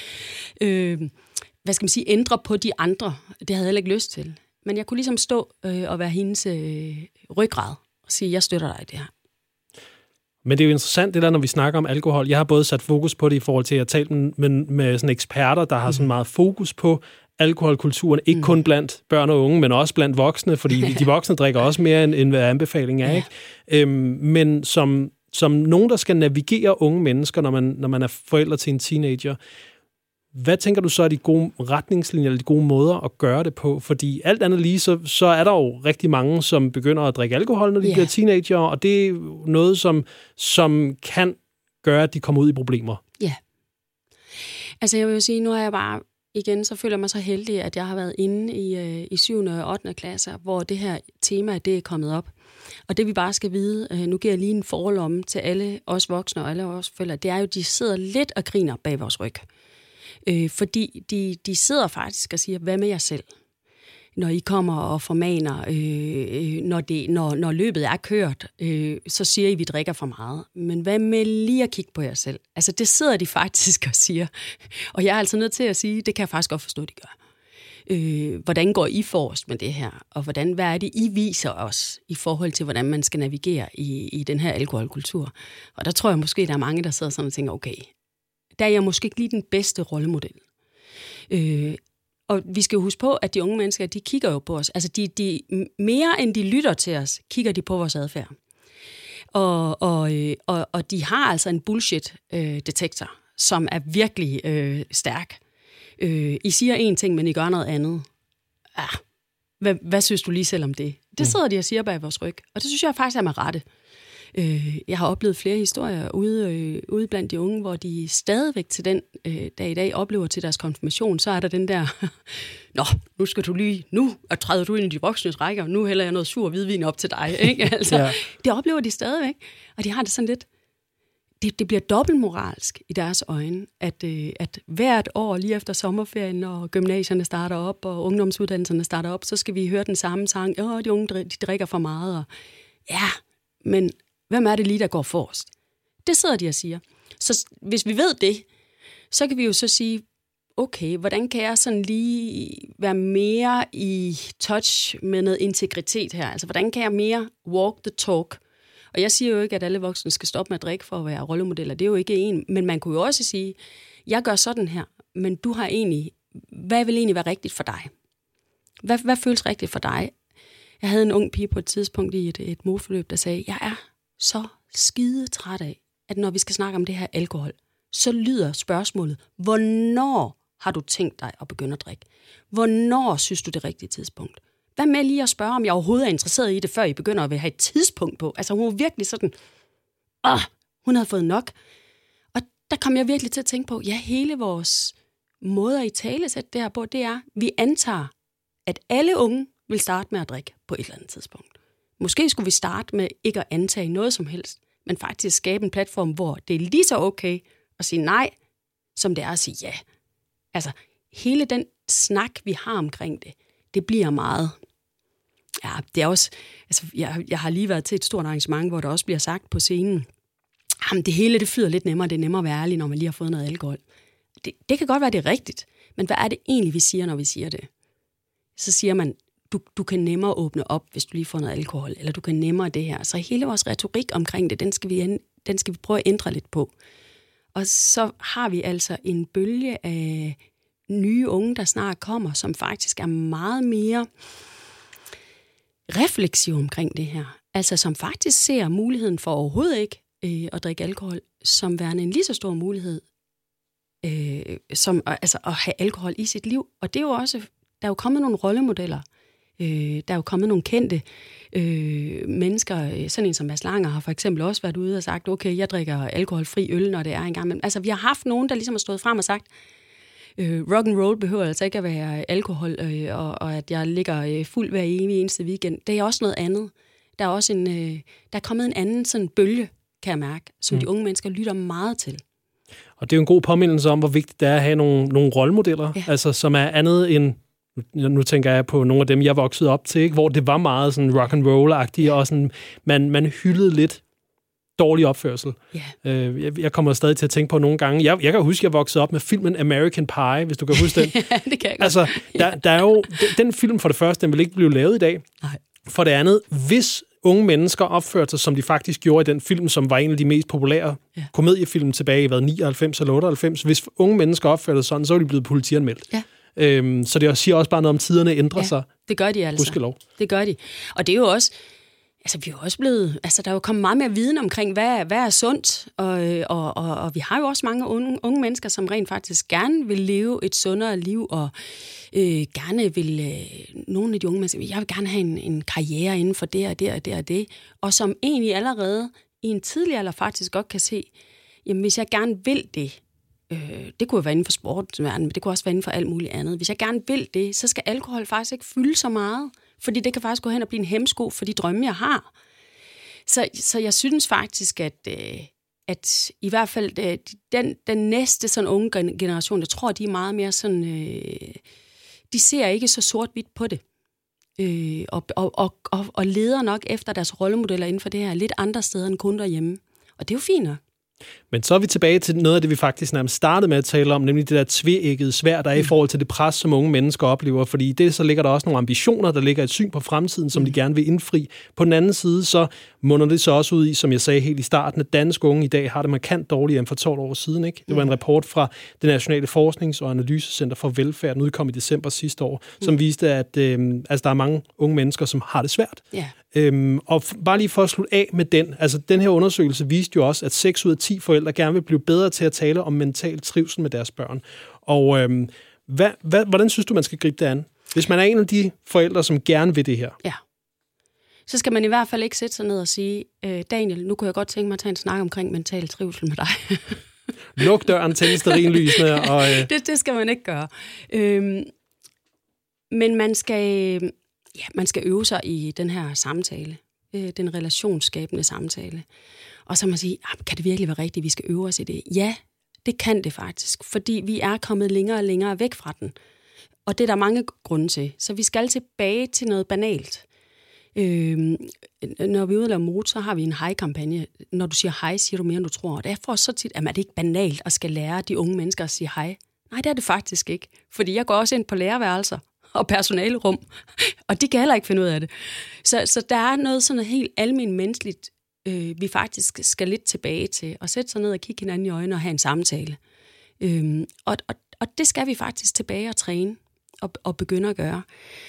ændre på de andre. Det havde jeg heller ikke lyst til. Men jeg kunne ligesom stå og være hendes ryggrad og sige, jeg støtter dig i det her. Men det er jo interessant, det der, når vi snakker om alkohol. Jeg har både sat fokus på det i forhold til at tale med sådan eksperter, der har sådan meget fokus på alkoholkulturen. Ikke kun blandt børn og unge, men også blandt voksne, fordi de voksne drikker også mere, end hvad anbefalingen er. Ikke? Men som nogen, der skal navigere unge mennesker, når man er forældre til en teenager, hvad tænker du så er de gode retningslinjer, eller de gode måder at gøre det på? Fordi alt andet lige, så er der jo rigtig mange, som begynder at drikke alkohol, når de bliver teenager, og det er noget, som kan gøre, at de kommer ud i problemer. Ja. Altså jeg vil jo sige, nu har jeg bare, igen, så føler jeg mig så heldig, at jeg har været inde i 7. og 8. klasse, hvor det her tema, det er kommet op. Og det vi bare skal vide, nu giver jeg lige en forlomme til alle os voksne og alle os forældre, det er jo, at de sidder lidt og griner bag vores ryg. Fordi de sidder faktisk og siger, hvad med jer selv? Når I kommer og formaner, når løbet er kørt, så siger I, at vi drikker for meget. Men hvad med lige at kigge på jer selv? Altså det sidder de faktisk og siger. Og jeg er altså nødt til at sige, det kan jeg faktisk godt forstå, de gør. Hvordan går I forrest med det her? Og hvad er det, I viser os i forhold til, hvordan man skal navigere i den her alkoholkultur? Og der tror jeg måske, der er mange, der sidder sådan og tænker, okay, der er jeg måske ikke lige den bedste rollemodel. Og vi skal jo huske på, at de unge mennesker, de kigger jo på os. Altså de mere end de lytter til os, kigger de på vores adfærd. Og de har altså en bullshit-detektor, som er virkelig stærk. I siger én ting, men I gør noget andet. Hvad synes du lige selv om det? Det sidder de og siger bag vores ryg. Og det synes jeg faktisk er med rette. Jeg har oplevet flere historier ude blandt de unge, hvor de stadigvæk til den dag i dag oplever til deres konfirmation, så er der den der, nu skal du lige, nu træder du ind i de voksnes rækker, og nu hælder jeg noget sur hvidvin op til dig. Ikke? Altså, ja. Det oplever de stadigvæk, og de har det sådan lidt, det bliver dobbeltmoralsk i deres øjne, at hvert år lige efter sommerferien, og gymnasierne starter op, og ungdomsuddannelserne starter op, så skal vi høre den samme sang, de unge de drikker for meget, og ja, men hvem er det lige, der går forrest? Det sidder de og siger. Så hvis vi ved det, så kan vi jo så sige, okay, hvordan kan jeg sådan lige være mere i touch med noget integritet her? Altså, hvordan kan jeg mere walk the talk? Og jeg siger jo ikke, at alle voksne skal stoppe med at drikke for at være rollemodeller. Det er jo ikke en. Men man kunne jo også sige, jeg gør sådan her, men du har egentlig, hvad vil egentlig være rigtigt for dig? Hvad føles rigtigt for dig? Jeg havde en ung pige på et tidspunkt i et modforløb, der sagde, jeg er så skide træt af, at når vi skal snakke om det her alkohol, så lyder spørgsmålet, hvornår har du tænkt dig at begynde at drikke? Hvornår synes du det rigtige tidspunkt? Hvad med lige at spørge, om jeg overhovedet er interesseret i det, før I begynder at have et tidspunkt på? Altså hun var virkelig sådan, hun havde fået nok. Og der kom jeg virkelig til at tænke på, ja, hele vores måde at italesætte det her på, det er, vi antager, at alle unge vil starte med at drikke på et eller andet tidspunkt. Måske skulle vi starte med ikke at antage noget som helst, men faktisk skabe en platform, hvor det er lige så okay at sige nej, som det er at sige ja. Altså, hele den snak, vi har omkring det bliver meget. Ja, det er også, altså, jeg har lige været til et stort arrangement, hvor der også bliver sagt på scenen, jamen det hele, det flyder lidt nemmere, det er nemmere at være ærlig, når man lige har fået noget alkohol. Det kan godt være, det er rigtigt, men hvad er det egentlig, vi siger, når vi siger det? Så siger man, du kan nemmere åbne op, hvis du lige får noget alkohol, eller du kan nemmere det her. Så hele vores retorik omkring det, den skal vi prøve at ændre lidt på. Og så har vi altså en bølge af nye unge, der snart kommer, som faktisk er meget mere refleksiv omkring det her. Altså som faktisk ser muligheden for overhovedet ikke at drikke alkohol, som værende en lige så stor mulighed, som altså at have alkohol i sit liv. Og det er jo også, der er jo kommet nogle rollemodeller. Der er jo kommet nogle kendte mennesker, sådan en som Mads Langer har for eksempel også været ude og sagt, okay, jeg drikker alkoholfri øl, når det er engang. Men altså, vi har haft nogen, der ligesom har stået frem og sagt, rock and roll behøver altså ikke at være alkohol, og at jeg ligger fuld hver eneste weekend. Det er også noget andet. Der er også der er kommet en anden sådan bølge, kan jeg mærke, som de unge mennesker lytter meget til. Og det er jo en god påmindelse om, hvor vigtigt det er at have nogle rollemodeller, altså som er andet end, nu tænker jeg på nogle af dem, jeg voksede op til, ikke? Hvor det var meget sådan rock and roll-agtigt, og sådan, man hyldede lidt dårlig opførsel. Jeg kommer stadig til at tænke på nogle gange. Jeg kan huske, at jeg voksede op med filmen American Pie, hvis du kan huske den. Ja, det kan jeg godt. Altså, der er jo den film for det første, den vil ikke blive lavet i dag. Nej. For det andet, hvis unge mennesker opførte sig, som de faktisk gjorde i den film, som var en af de mest populære komediefilm tilbage i 99 eller 98. Hvis unge mennesker opførte sig sådan, så er de blevet politianmeldt. Ja. Så det siger også bare noget om, tiderne ændrer sig. Det gør de altså. Gudskelov. Det gør de. Og det er jo også, altså vi er jo også blevet, altså der er jo kommet meget mere viden omkring, hvad er sundt, og vi har jo også mange unge mennesker, som rent faktisk gerne vil leve et sundere liv, og gerne vil, nogle af de unge mennesker, jeg vil gerne have en karriere inden for det og det og det og det, og som egentlig allerede i en tidlig alder faktisk godt kan se, jamen hvis jeg gerne vil det, det kunne jo være inden for sportsverdenen, men det kunne også være inden for alt muligt andet. Hvis jeg gerne vil det, så skal alkohol faktisk ikke fylde så meget, fordi det kan faktisk gå hen og blive en hæmsko for de drømme, jeg har. Så jeg synes faktisk, at i hvert fald den næste sådan unge generation, jeg tror, de er meget mere sådan, de ser ikke så sort-hvidt på det. Og leder nok efter deres rollemodeller inden for det her lidt andre steder end kun derhjemme. Og det er jo fint nok. Men så er vi tilbage til noget af det, vi faktisk nærmest startede med at tale om, nemlig det der tveæggede sværd, der er i forhold til det pres, som unge mennesker oplever. Fordi i det så ligger der også nogle ambitioner, der ligger et syn på fremtiden, som de gerne vil indfri. På den anden side, så munder det så også ud i, som jeg sagde helt i starten, at danske unge i dag har det markant dårligere end for 12 år siden. Ikke? Det var en rapport fra det Nationale Forsknings- og Analysecenter for Velfærd, den udkom i december sidste år, som viste, at der er mange unge mennesker, som har det svært. Ja. Og bare lige for at slutte af med den, altså den her undersøgelse viste jo også, at 6 ud af 10 forældre gerne vil blive bedre til at tale om mental trivsel med deres børn. Og hvordan synes du, man skal gribe det an? Hvis man er en af de forældre, som gerne vil det her. Ja. Så skal man i hvert fald ikke sætte sig ned og sige, Daniel, nu kunne jeg godt tænke mig at tage en snak omkring mental trivsel med dig. Luk døren, tænd stearinlysene. Og Det skal man ikke gøre. Men man skal øve sig i den her samtale, den relationsskabende samtale. Og så man sige, kan det virkelig være rigtigt, vi skal øve os i det? Ja, det kan det faktisk, fordi vi er kommet længere og længere væk fra den. Og det er der mange grunde til. Så vi skal tilbage til noget banalt. Når vi er ude og lave mode, så har vi en hej-kampagne. Når du siger hej, siger du mere, end du tror. Og derfor så tit, at det ikke banalt at skal lære de unge mennesker at sige hej. Nej, det er det faktisk ikke. Fordi jeg går også ind på lærerværelser og personalerum, og de kan heller ikke finde ud af det. Så der er noget sådan helt almen menneskeligt, vi faktisk skal lidt tilbage til, og sætte sig ned og kigge hinanden i øjnene og have en samtale. Og det skal vi faktisk tilbage og træne og begynde at gøre.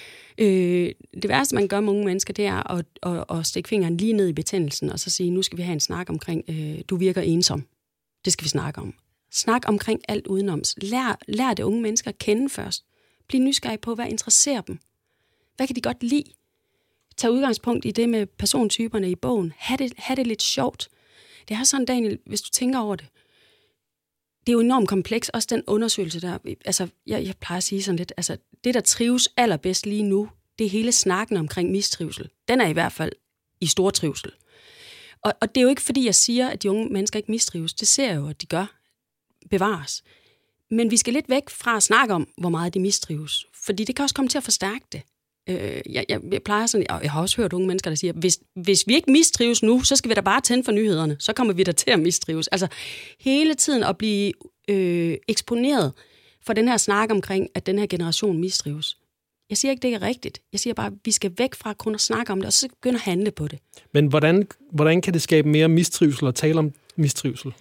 Det værste, man gør med unge mennesker, det er at stikke fingeren lige ned i betændelsen, og så sige, nu skal vi have en snak omkring, du virker ensom. Det skal vi snakke om. Snak omkring alt udenom. Lær det unge mennesker at kende først. Bliv nysgerrig på, hvad interesserer dem. Hvad kan de godt lide? Tag udgangspunkt i det med persontyperne i bogen. Ha' det lidt sjovt. Det er sådan, Daniel, hvis du tænker over det. Det er jo enormt kompleks, også den undersøgelse der. Altså, jeg plejer at sige sådan lidt, altså, det der trives allerbedst lige nu, det er hele snakken omkring mistrivsel. Den er i hvert fald i stor trivsel. Og det er jo ikke, fordi jeg siger, at de unge mennesker ikke mistrives. Det ser jeg jo, at de gør. Bevares. Men vi skal lidt væk fra at snakke om, hvor meget de mistrives. Fordi det kan også komme til at forstærke det. Jeg plejer sådan, og jeg har også hørt unge mennesker, der siger, hvis vi ikke mistrives nu, så skal vi da bare tænde for nyhederne. Så kommer vi da til at mistrives. Altså hele tiden at blive eksponeret for den her snak omkring, at den her generation mistrives. Jeg siger ikke, det er rigtigt. Jeg siger bare, at vi skal væk fra kun at snakke om det, og så begynde at handle på det. Men hvordan kan det skabe mere mistrivsel og tale om mistrivsel?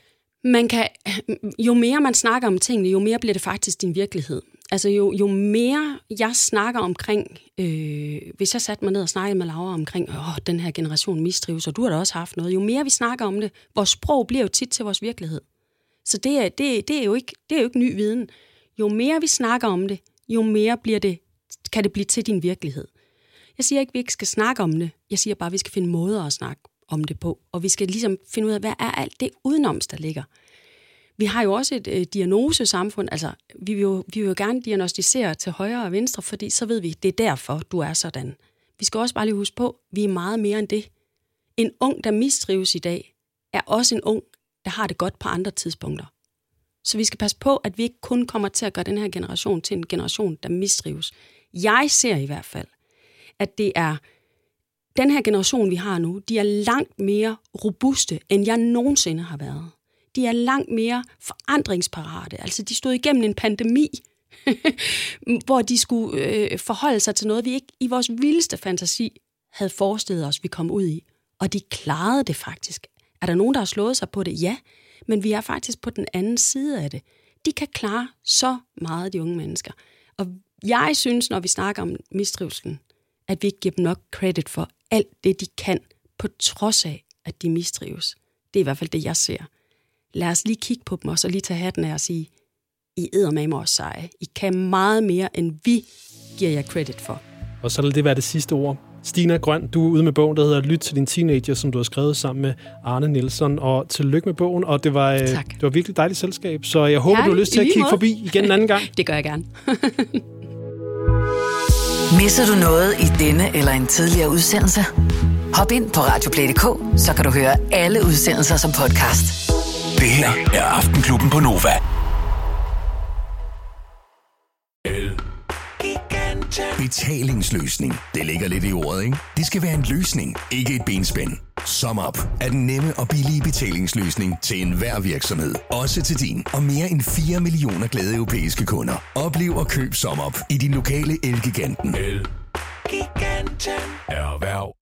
Jo mere man snakker om tingene, jo mere bliver det faktisk din virkelighed. Altså jo mere jeg snakker omkring, hvis jeg satte mig ned og snakkede med Laura omkring, den her generation mistrives, og du har da også haft noget, jo mere vi snakker om det, vores sprog bliver jo tit til vores virkelighed. Så det er jo ikke ny viden. Jo mere vi snakker om det, jo mere kan det blive til din virkelighed. Jeg siger ikke, at vi ikke skal snakke om det. Jeg siger bare, at vi skal finde måder at snakke om det på. Og vi skal ligesom finde ud af, hvad er alt det udenoms, der ligger. Vi har jo også et diagnosesamfund. Altså, vi vil jo gerne diagnostisere til højre og venstre, fordi så ved vi, det er derfor, du er sådan. Vi skal også bare lige huske på, at vi er meget mere end det. En ung, der mistrives i dag, er også en ung, der har det godt på andre tidspunkter. Så vi skal passe på, at vi ikke kun kommer til at gøre den her generation til en generation, der mistrives. Jeg ser i hvert fald, at det er den her generation, vi har nu, de er langt mere robuste, end jeg nogensinde har været. De er langt mere forandringsparate. Altså, de stod igennem en pandemi, hvor de skulle forholde sig til noget, vi ikke i vores vildeste fantasi havde forestillet os, vi kom ud i. Og de klarede det faktisk. Er der nogen, der har slået sig på det? Ja, men vi er faktisk på den anden side af det. De kan klare så meget, de unge mennesker. Og jeg synes, når vi snakker om mistrivselen, at vi ikke giver dem nok credit for alt det, de kan, på trods af, at de mistrives. Det er i hvert fald det, jeg ser. Lad os lige kigge på dem, og så lige tage hatten af og sige, I eddermame os seje. I kan meget mere, end vi giver jer credit for. Og så vil det være det sidste ord. Stina Grøn, du er ude med bogen, der hedder Lyt til din teenager, som du har skrevet sammen med Arne Nielsen. Og tillykke med bogen, og det var virkelig dejligt selskab. Så jeg håber, du har lyst til at kigge forbi igen en anden gang. Det gør jeg gerne. Misser du noget i denne eller en tidligere udsendelse? Hop ind på radioplay.dk, så kan du høre alle udsendelser som podcast. Det her er Aftenklubben på Nova. Betalingsløsning. Det ligger lidt i ordet, ikke? Det skal være en løsning, ikke et benspænd. SumUp er den nemme og billige betalingsløsning til enhver virksomhed. Også til din og mere end 4 millioner glade europæiske kunder. Oplev og køb SumUp i din lokale Elgiganten. Elgiganten. Erhverv